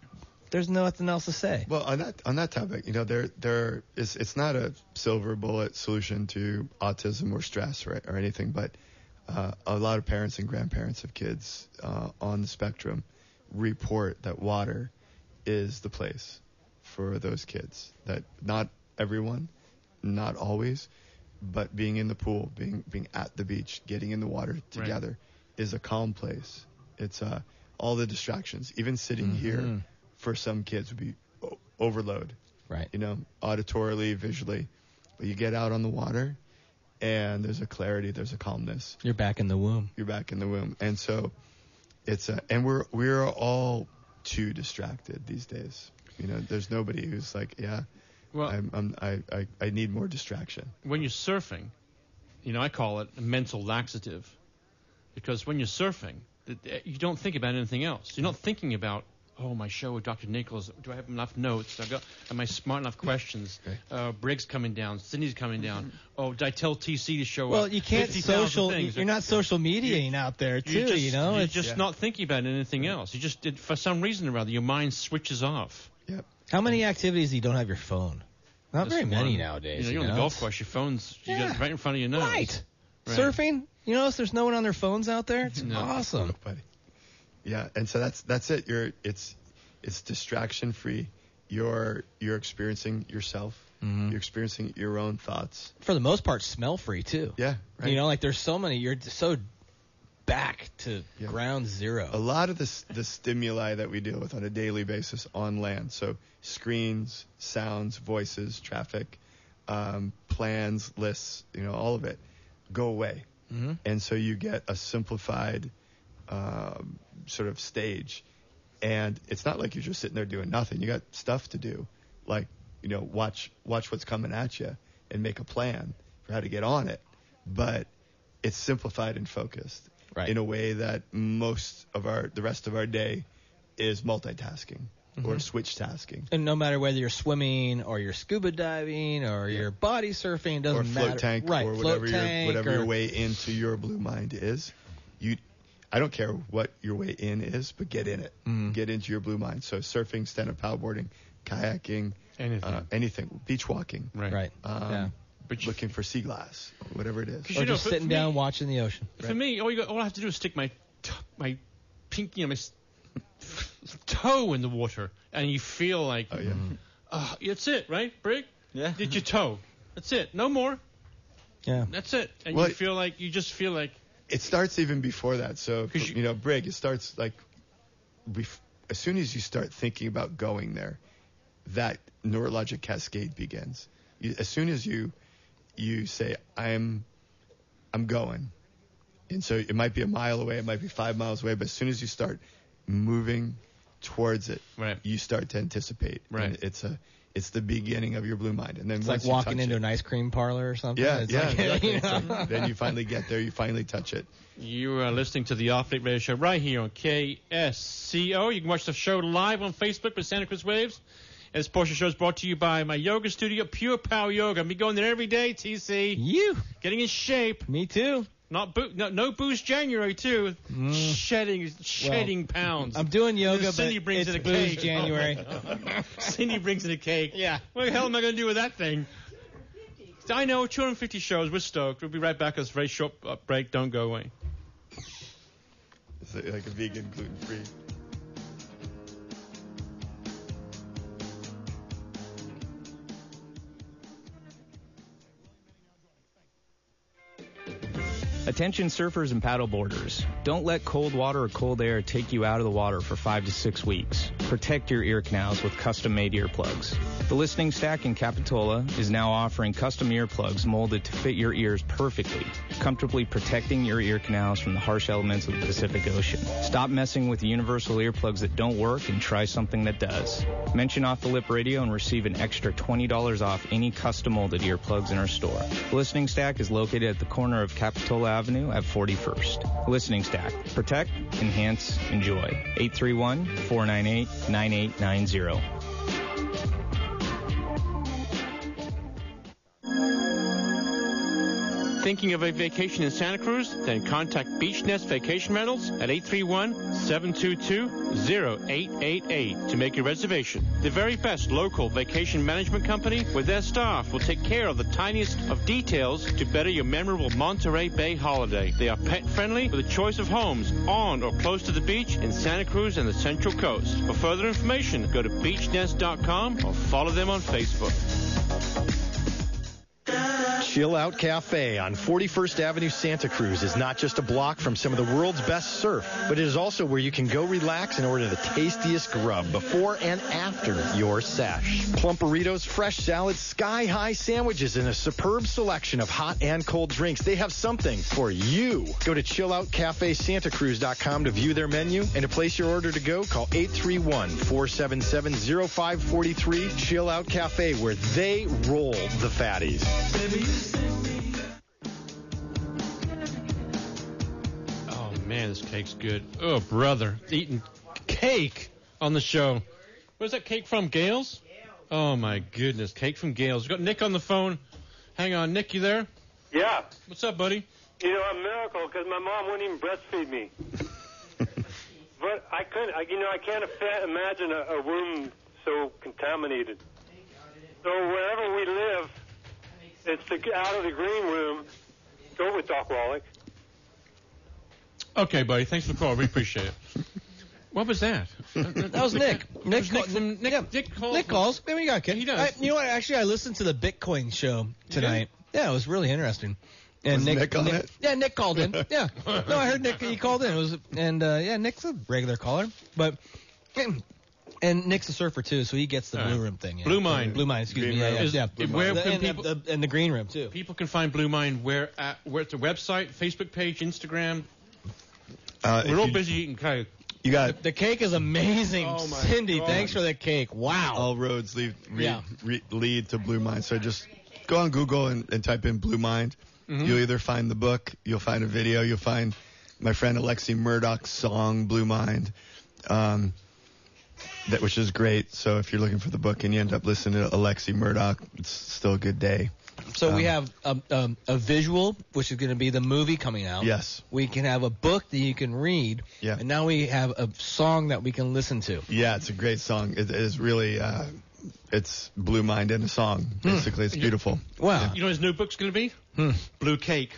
there's nothing else to say. Well, on that on that topic, you know, there there is it's not a silver bullet solution to autism or stress or, or anything, but uh, a lot of parents and grandparents of kids uh, on the spectrum report that water is the place for those kids. That not everyone, not always, but being in the pool, being being at the beach, getting in the water together right. is a calm place. It's uh, all the distractions, even sitting mm-hmm. here. For some kids would be o- overload, right? You know, auditorily, visually. But you get out on the water, and there's a clarity, there's a calmness. You're back in the womb. You're back in the womb, and so it's a, and we're we're all too distracted these days. You know, there's nobody who's like, yeah, well, I'm, I'm I, I I need more distraction. When you're surfing, you know, I call it a mental laxative, because when you're surfing, you don't think about anything else. You're not thinking about, oh, my show with Doctor Nichols, do I have enough notes? I've got, am I smart enough questions? Okay. Uh, Briggs coming down, Cindy's coming down. Oh, did I tell T C to show well, up? Well, you can't social, things. You're not social mediating you, out there, too, you're just, you know? You're it's, just yeah. not thinking about anything else. You just, did, for some reason or other, your mind switches off. Yep. How many activities do you don't have your phone? Not Just very many one. nowadays. You know, you're you on know? the golf course, your phone's you yeah. got it right in front of your nose. Right. right. Surfing, you notice there's no one on their phones out there? It's no. awesome. Buddy. Yeah, and so that's that's it. You're it's it's distraction free. You're you're experiencing yourself. Mm-hmm. You're experiencing your own thoughts. For the most part, smell free too. Yeah, right. You know, like there's so many. You're so back to yeah. ground zero. A lot of this the stimuli that we deal with on a daily basis on land. So screens, sounds, voices, traffic, um, plans, lists. You know, all of it go away, mm-hmm. and so you get a simplified um, sort of stage. And it's not like you're just sitting there doing nothing. You got stuff to do, like, you know, watch watch what's coming at you and make a plan for how to get on it. But it's simplified and focused right. in a way that most of our the rest of our day is multitasking mm-hmm. or switch tasking. And no matter whether you're swimming or you're scuba diving or yeah. you're body surfing, it doesn't or float matter. tank right. or float whatever tank your whatever or... your way into your blue mind is, you. I don't care what your way in is, but get in it. Mm. Get into your blue mind. So surfing, stand-up paddleboarding, kayaking, anything, uh, anything, beach walking, right? Right. Um, yeah. But looking for sea glass, whatever it is, or you know, just for, sitting for down me, watching the ocean. For right. me, all you got, all I have to do is stick my t- my pink, you know, my toe in the water, and you feel like, oh yeah, uh, that's it, right, Brig? Yeah. Did your toe? That's it. No more. Yeah. That's it. And well, you feel like you just feel like. It starts even before that. So, you, you know, Brig, it starts like bef- as soon as you start thinking about going there, that neurologic cascade begins. You, as soon as you you say, I'm I'm going, and so it might be a mile away, it might be five miles away, but as soon as you start moving towards it, right. you start to anticipate. Right. And it's a it's the beginning of your blue mind, and then it's once like walking you into it, an ice cream parlor or something. Yeah, it's yeah. Like, Exactly. you know? Then you finally get there, you finally touch it. You are listening to the Off Late Radio Show right here on K S C O. You can watch the show live on Facebook with Santa Cruz Waves. And this portion of the show is brought to you by my yoga studio, Pure Power Yoga. I'm going there every day, T C. You. Getting in shape. Me too. Not bo- no, no boost January, too. Mm. Shedding shedding well, pounds. I'm doing yoga, but Cindy but brings it's in a booze cake. January. Oh Cindy brings in a cake. Yeah. What the hell am I going to do with that thing? I know, two hundred fifty shows. We're stoked. We'll be right back. It's a very short uh, break. Don't go away. It's like a vegan, gluten-free. Attention surfers and paddleboarders. Don't let cold water or cold air take you out of the water for five to six weeks. Protect your ear canals with custom-made earplugs. The Listening Stack in Capitola is now offering custom earplugs molded to fit your ears perfectly, comfortably protecting your ear canals from the harsh elements of the Pacific Ocean. Stop messing with the universal earplugs that don't work and try something that does. Mention Off the Lip Radio and receive an extra twenty dollars off any custom molded earplugs in our store. The Listening Stack is located at the corner of Capitola Avenue at forty-first. Listening Stack. Protect, enhance, enjoy. eight three one, four nine eight, nine eight nine zero. Thinking of a vacation in Santa Cruz? Then contact Beach Nest Vacation Rentals at eight three one, seven two two, zero eight eight eight to make your reservation. The very best local vacation management company with their staff will take care of the tiniest of details to better your memorable Monterey Bay holiday. They are pet-friendly with a choice of homes on or close to the beach in Santa Cruz and the Central Coast. For further information, go to beach nest dot com or follow them on Facebook. Chill Out Cafe on forty-first Avenue, Santa Cruz is not just a block from some of the world's best surf, but it is also where you can go relax and order the tastiest grub before and after your sesh. Plump burritos, fresh salads, sky-high sandwiches, and a superb selection of hot and cold drinks. They have something for you. Go to chill out cafe santa cruz dot com to view their menu, and to place your order to go, call eight three one, four seven seven, zero five four three. Chill Out Cafe, where they roll the fatties. Oh, man, this cake's good. Oh, brother. Eating cake on the show. Where's that cake from, Gales? Oh, my goodness. Cake from Gales. We've got Nick on the phone. Hang on. Nick, you there? Yeah. What's up, buddy? You know, a miracle, because my mom wouldn't even breastfeed me. But I couldn't, I, you know, I can't fa- imagine a, a room so contaminated. So wherever we live, it's to get out of the green room. Go with Doc Wallach. Okay, buddy. Thanks for the call. We appreciate it. What was that? That was Nick. Nick, was Nick from Nick. Yeah, Nick calls. Nick calls. Maybe you got kidding. He does. I, you know what? Actually, I listened to the Bitcoin show tonight. Yeah, it was really interesting. And Was Nick, Nick on Nick, it? Yeah, Nick called in. Yeah. No, I heard Nick. He called in. It was and uh, yeah, Nick's a regular caller, but. And Nick's a surfer too, so he gets the All blue right. room thing. Yeah. Blue Mind. Blue Mind. Excuse Green me. Yeah, room. yeah, Is- yeah. is- where The- can and, people- the, the, and the green room too. People can find Blue Mind where at where it's a website, Facebook page, Instagram. Uh, if We're all you- busy eating cake. You got The cake is amazing. Oh, my Cindy, God. thanks for the cake. Wow. all roads lead re, Yeah. re, lead to Blue Mind. So just go on Google and, and type in Blue Mind. Mm-hmm. You'll either find the book, you'll find a video, you'll find my friend Alexi Murdoch's song Blue Mind, um, that which is great. So if you're looking for the book and you end up listening to Alexi Murdoch, it's still a good day. So we Um, have a, a, a visual, which is going to be the movie coming out. Yes. We can have a book that you can read. Yeah. And now we have a song that we can listen to. Yeah, it's a great song. It is really, uh, it's Blue Mind in a song. Basically, it's beautiful. Wow. You know what his new book's going to be? Hmm. Blue Cake.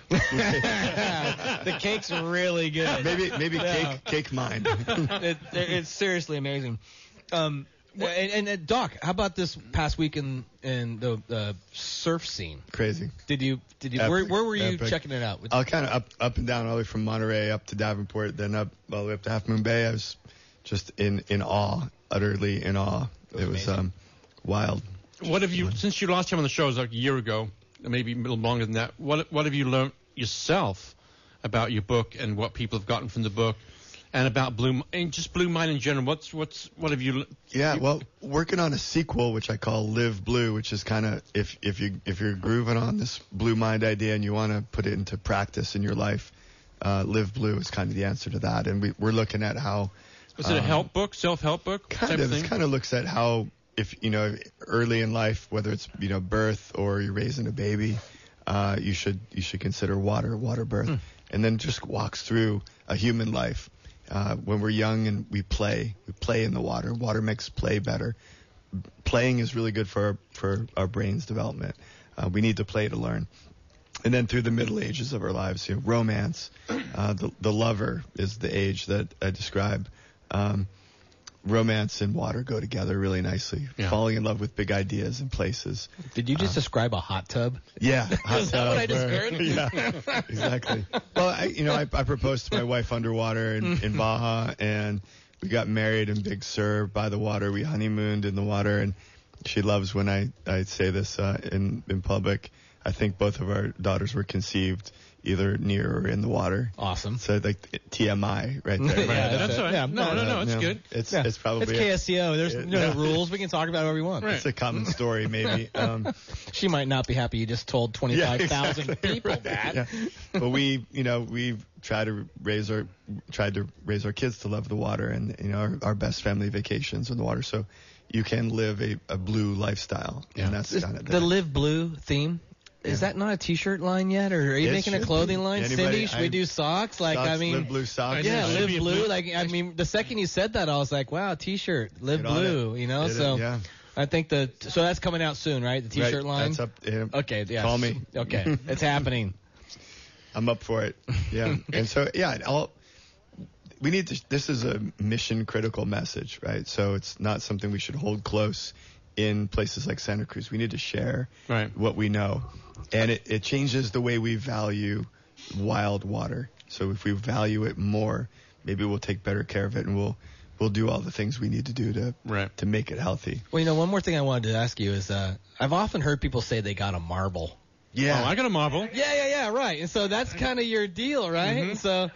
The cake's really good. Maybe maybe Yeah. cake cake mind. it, it's seriously amazing. Um, and, and uh, Doc, how about this past week in, in the uh, surf scene? Crazy. Did you did you Epic, where, where were you epic. checking it out? I kind of up up and down all the way from Monterey up to Davenport, then up all the way up to Half Moon Bay. I was just in in awe, utterly in awe. It was um, wild. What have you, since you last time on the show, it was like a year ago, maybe a little longer than that, what what have you learned yourself about your book and what people have gotten from the book and about Blue, and just Blue Mind in general? What's, what's, what have you, Yeah, well, working on a sequel which I call Live Blue, which is kind of if if you if you're grooving on this Blue Mind idea and you want to put it into practice in your life, uh, Live Blue is kind of the answer to that. And we, we're looking at how. was it a um, help book, self-help book? Kind type of. thing? It kind of looks at how, if you know, early in life, whether it's you know birth or you're raising a baby, uh, you should you should consider water, water birth, Hmm. and then just walks through a human life. Uh, when we're young and we play, we play in the water. Water makes play better. Playing is really good for our, for our brain's development. Uh, we need to play to learn. And then through the middle ages of our lives, you know, romance, uh, the the lover is the age that I describe. Um, romance and water go together really nicely. Yeah. Falling in love with big ideas and places. Did you just Uh, describe a hot tub? Yeah, hot Is that what I tub, just or- heard? Yeah, exactly. Well, I, you know, I, I proposed to my wife underwater in, in Baja, and we got married in Big Sur by the water. We honeymooned in the water, and she loves when I, I say this uh, in in public. I think both of our daughters were conceived either near or in the water. Awesome. So like T M I right there. Yeah, that's all right. Yeah, no, no, no, it's Yeah. good. It's Yeah. it's probably It's K S C O. There's Yeah. no Yeah. rules. We can talk about it whatever we want. It's a common story, maybe. Um, She might not be happy you just told twenty-five thousand exactly. people Right. that. Yeah. But we, you know, we've tried to raise our tried to raise our kids to love the water, and you know, our, our best family vacations in the water. So you can live a, a blue lifestyle, and that's This- kind of the Live Blue theme is that not a T-shirt line yet, or are you It making a should clothing be. line? Anybody- Cindy, should we I- do socks? Like, Socks, I mean, Live Blue socks. Yeah, I live should. blue. Like, I mean, the second you said that, I was like, wow, T-shirt, live Get on blue. it. You know, Get it, so yeah. I think the so that's coming out soon, right? The T-shirt Right, line. that's up. Yeah. Okay, yeah. Call me. Okay, it's happening. I'm up for it. Yeah. And so, yeah, I'll, we need to, this is a mission critical message, right? So it's not something we should hold close in places like Santa Cruz. We need to share Right. what we know. And it, it changes the way we value wild water. So if we value it more, maybe we'll take better care of it, and we'll, we'll do all the things we need to do to, Right. to make it healthy. Well, you know, one more thing I wanted to ask you is, uh, I've often heard people say they got a marble. Yeah. Oh, I got a marble. Yeah, yeah, yeah, right. And so that's kind of your deal, right? Mhm. So,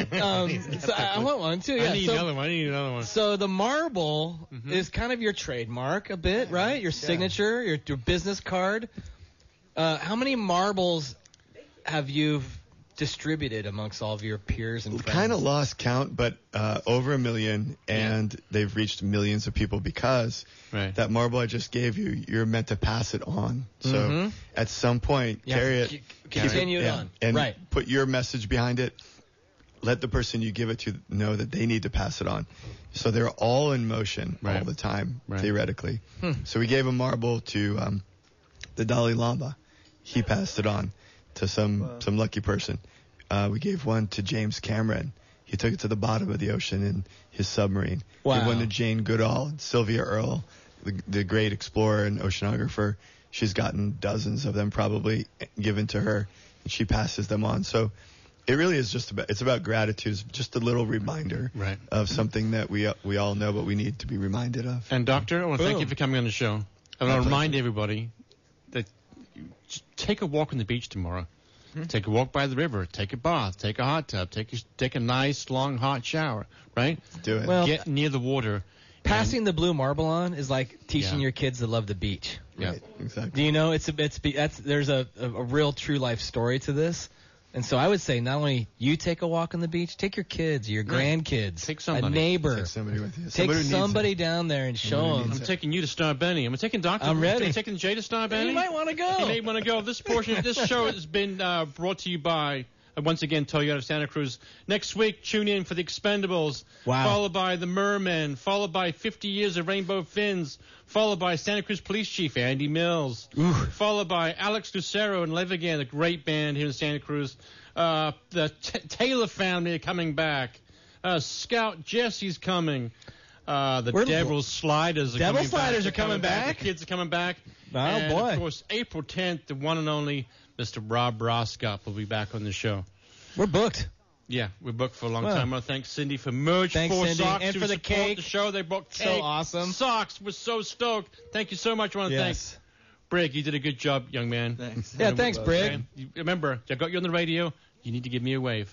um, so I, I want one too. Yeah. I need so, another one. I need another one. So the marble Mhm. is kind of your trademark a bit, right? Your signature, your, your business card. Uh, how many marbles have you distributed amongst all of your peers and We friends? kind of lost count, but uh, over a million, and they've reached millions of people because Right. that marble I just gave you, you're meant to pass it on. So Mhm. at some point, Yeah, carry it, c- keep continue it yeah, on. and Right. put your message behind it. Let the person you give it to know that they need to pass it on. So they're all in motion all Right. the time, Right. theoretically. Hmm. So we gave a marble to um, the Dalai Lama. He passed it on to some some lucky person. Uh, we gave one to James Cameron. He took it to the bottom of the ocean in his submarine. We Wow. gave one to Jane Goodall and Sylvia Earle, the, the great explorer and oceanographer. She's gotten dozens of them probably given to her, and she passes them on. So it really is just about, it's about gratitude. It's just a little reminder Right. of something that we we all know, but we need to be reminded of. And Doctor, I want to thank Boom. you for coming on the show. I My want to pleasure. remind everybody that you just take a walk on the beach tomorrow. Hmm. Take a walk by the river. Take a bath. Take a hot tub. Take a, take a nice long hot shower. Right? Do it. Well, Get near the water. passing the blue marble on is like teaching Yeah. your kids to love the beach. Yeah. Right, exactly. Do you know it's a it's be- that's there's a, a, a real true life story to this, and so I would say not only you take a walk on the beach, take your kids, your Right. grandkids, Take a somebody. neighbor, Take somebody with you. take Somebody who needs somebody it. down there and show Somebody them. needs I'm it. taking you to Star Benny. I'm taking Doctor. I'm ready. I'm taking Jay to Star Benny. You might want to go. You may want to go. This portion of this show has been uh, brought to you by, uh, once again, Toyota Santa Cruz. Next week, tune in for the Expendables. Wow. Followed by the Mermen. Followed by fifty years of Rainbow Fins. Followed by Santa Cruz Police Chief Andy Mills. Followed by Alex Lucero and Live Again, a great band here in Santa Cruz. Uh, the T- Taylor family are coming back. Uh, Scout Jesse's coming. Uh, the We're- Devil Sliders are Devil coming back. Sliders They're are coming back? The kids are coming back. Oh, and boy. of course, April tenth, the one and only Mister Rob Roscott will be back on the show. We're booked. Yeah, we're booked for a long Well, time. I want to thank Cindy for merch thanks, for Cindy, socks and who for the support cake. the show. They bought So cake, awesome. socks. We're so stoked. Thank you so much. I want to Yes. thank Brig. You did a good job, young man. Thanks. Yeah, thanks, Brig. And you- Remember, I got you on the radio. You need to give me a wave.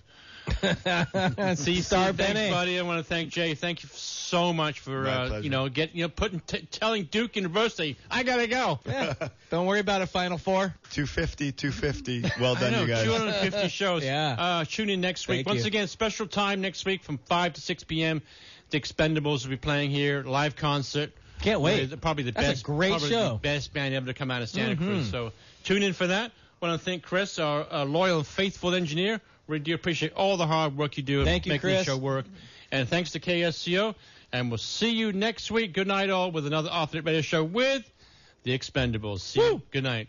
See, See, Star thanks, Benny. buddy. I want to thank Jay. Thank you so much for My uh, pleasure. you know getting you know putting t- telling Duke University I gotta go. Yeah. Don't worry about a Final Four. two fifty, two fifty. Well done, I know, you guys. two hundred fifty shows. Yeah. Uh, tune in next week. Thank Once you. again, special time next week from five to six p.m. The Expendables will be playing here, live concert. Can't wait. They're Probably the That's a best, great probably show. the best band ever to come out of Santa Mhm. Cruz. So tune in for that. I want to thank Chris, our, our loyal and faithful engineer. We do appreciate all the hard work you do in Thank you, making Chris. the show work. And thanks to K S C O. And we'll see you next week. Good night, all, with another Off the Lip Radio show with the Expendables. See you. Good night.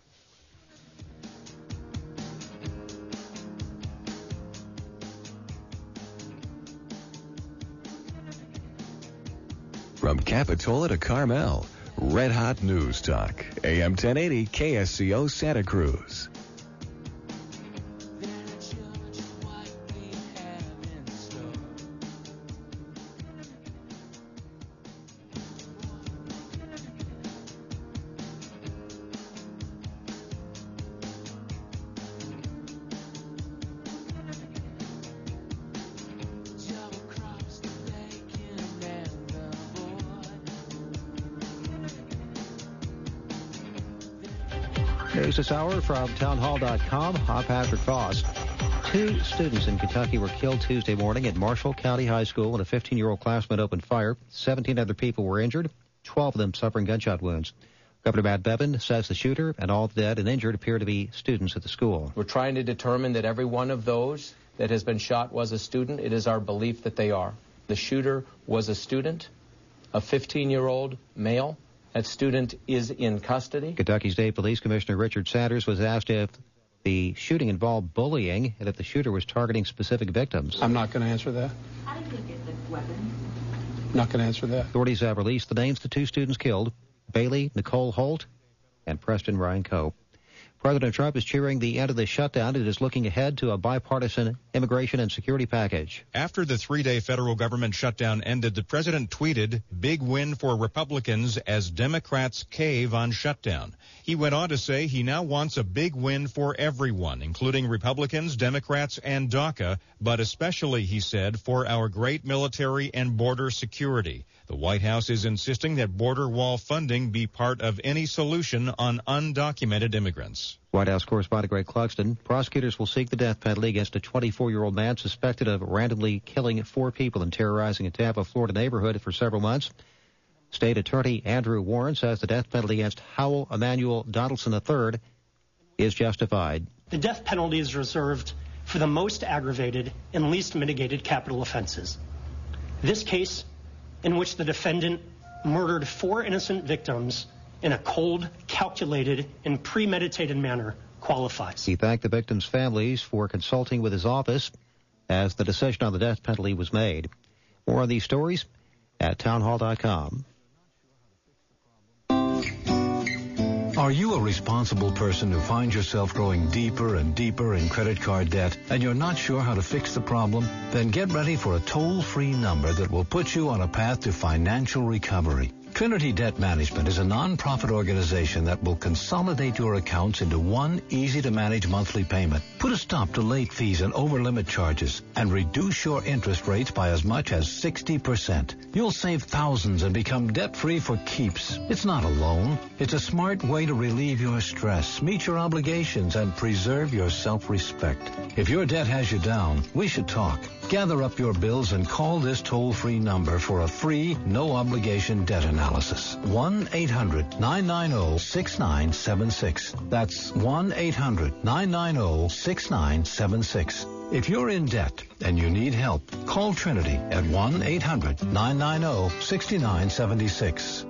From Capitola to Carmel, Red Hot News Talk, A M ten eighty K S C O Santa Cruz. News this hour from townhall dot com. I'm Patrick Foss. Two students in Kentucky were killed Tuesday morning at Marshall County High School when a fifteen-year-old classmate opened fire. seventeen other people were injured, twelve of them suffering gunshot wounds. Governor Matt Bevin says the shooter and all the dead and injured appear to be students at the school. We're trying to determine that every one of those that has been shot was a student. It is our belief that they are. The shooter was a student, a fifteen-year-old male. That student is in custody. Kentucky State Police Commissioner Richard Sanders was asked if the shooting involved bullying and if the shooter was targeting specific victims. I'm not going to answer that. How did he get the weapon? Not going to answer that. Authorities have released the names of the two students killed, Bailey Nicole Holt and Preston Ryan Coe. President Trump is cheering the end of the shutdown and is looking ahead to a bipartisan immigration and security package. After the three-day federal government shutdown ended, the president tweeted, "Big win for Republicans as Democrats cave on shutdown." He went on to say he now wants a big win for everyone, including Republicans, Democrats, and DACA, but especially, he said, for our great military and border security. The White House is insisting that border wall funding be part of any solution on undocumented immigrants. White House correspondent Greg Clugston. Prosecutors will seek the death penalty against a twenty-four-year-old man suspected of randomly killing four people and terrorizing a Tampa, Florida neighborhood for several months. State Attorney Andrew Warren says the death penalty against Howell Emanuel Donaldson the third is justified. The death penalty is reserved for the most aggravated and least mitigated capital offenses. This case, in which the defendant murdered four innocent victims in a cold, calculated, and premeditated manner, qualifies. He thanked the victims' families for consulting with his office as the decision on the death penalty was made. More on these stories at townhall dot com. Are you a responsible person who finds yourself growing deeper and deeper in credit card debt and you're not sure how to fix the problem? Then get ready for a toll-free number that will put you on a path to financial recovery. Trinity Debt Management is a non-profit organization that will consolidate your accounts into one easy-to-manage monthly payment, put a stop to late fees and over-limit charges, and reduce your interest rates by as much as sixty percent. You'll save thousands and become debt-free for keeps. It's not a loan. It's a smart way to relieve your stress, meet your obligations, and preserve your self-respect. If your debt has you down, we should talk. Gather up your bills and call this toll-free number for a free, no-obligation debt analysis. one eight hundred nine nine zero six nine seven six. That's one eight hundred nine nine zero six nine seven six. If you're in debt and you need help, call Trinity at one eight hundred nine nine zero six nine seven six.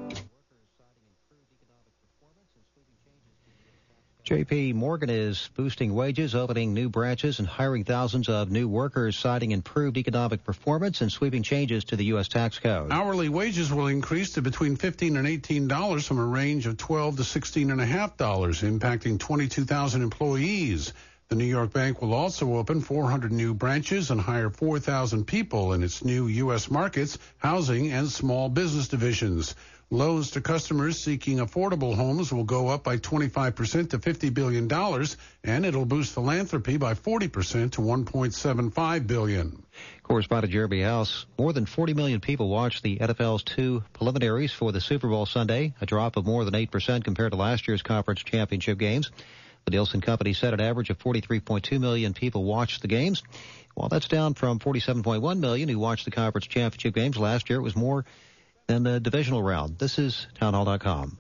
J P. Morgan is boosting wages, opening new branches, and hiring thousands of new workers, citing improved economic performance and sweeping changes to the U S tax code. Hourly wages will increase to between fifteen and eighteen dollars from a range of twelve to sixteen and a half dollars, impacting twenty-two thousand employees. The New York Bank will also open four hundred new branches and hire four thousand people in its new U S markets, housing, and small business divisions. Loans to customers seeking affordable homes will go up by twenty-five percent to fifty billion dollars, and it'll boost philanthropy by forty percent to one point seven five billion dollars. Correspondent Jeremy House. More than forty million people watched the N F L's two preliminaries for the Super Bowl Sunday, a drop of more than eight percent compared to last year's conference championship games. The Nielsen Company said an average of forty-three point two million people watched the games. While that's down from forty-seven point one million who watched the conference championship games last year, it was more than the divisional round. This is townhall dot com.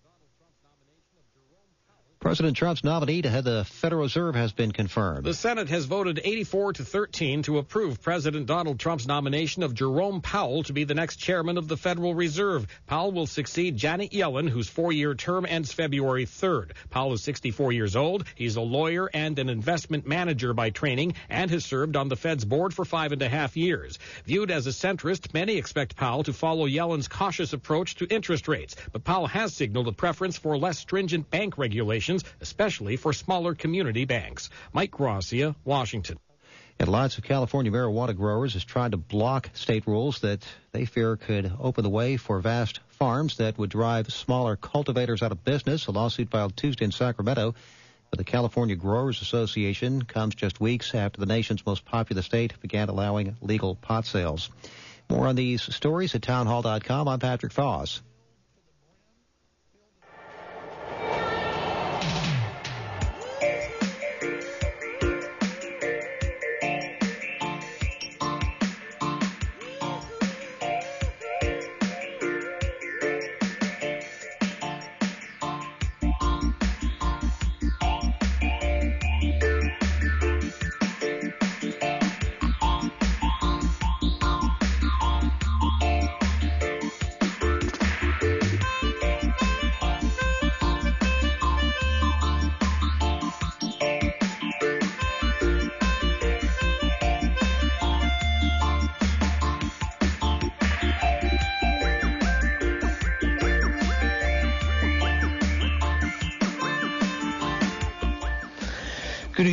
President Trump's nominee to head the Federal Reserve has been confirmed. The Senate has voted eighty-four to thirteen to approve President Donald Trump's nomination of Jerome Powell to be the next chairman of the Federal Reserve. Powell will succeed Janet Yellen, whose four-year term ends February third. Powell is sixty-four years old. He's a lawyer and an investment manager by training and has served on the Fed's board for five and a half years. Viewed as a centrist, many expect Powell to follow Yellen's cautious approach to interest rates. But Powell has signaled a preference for less stringent bank regulations, especially for smaller community banks. Mike Gracia, Washington. And lots of California marijuana growers is trying to block state rules that they fear could open the way for vast farms that would drive smaller cultivators out of business. A lawsuit filed Tuesday in Sacramento by the California Growers Association comes just weeks after the nation's most populous state began allowing legal pot sales. More on these stories at townhall dot com. I'm Patrick Foss.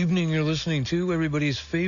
evening. You're listening to everybody's favorite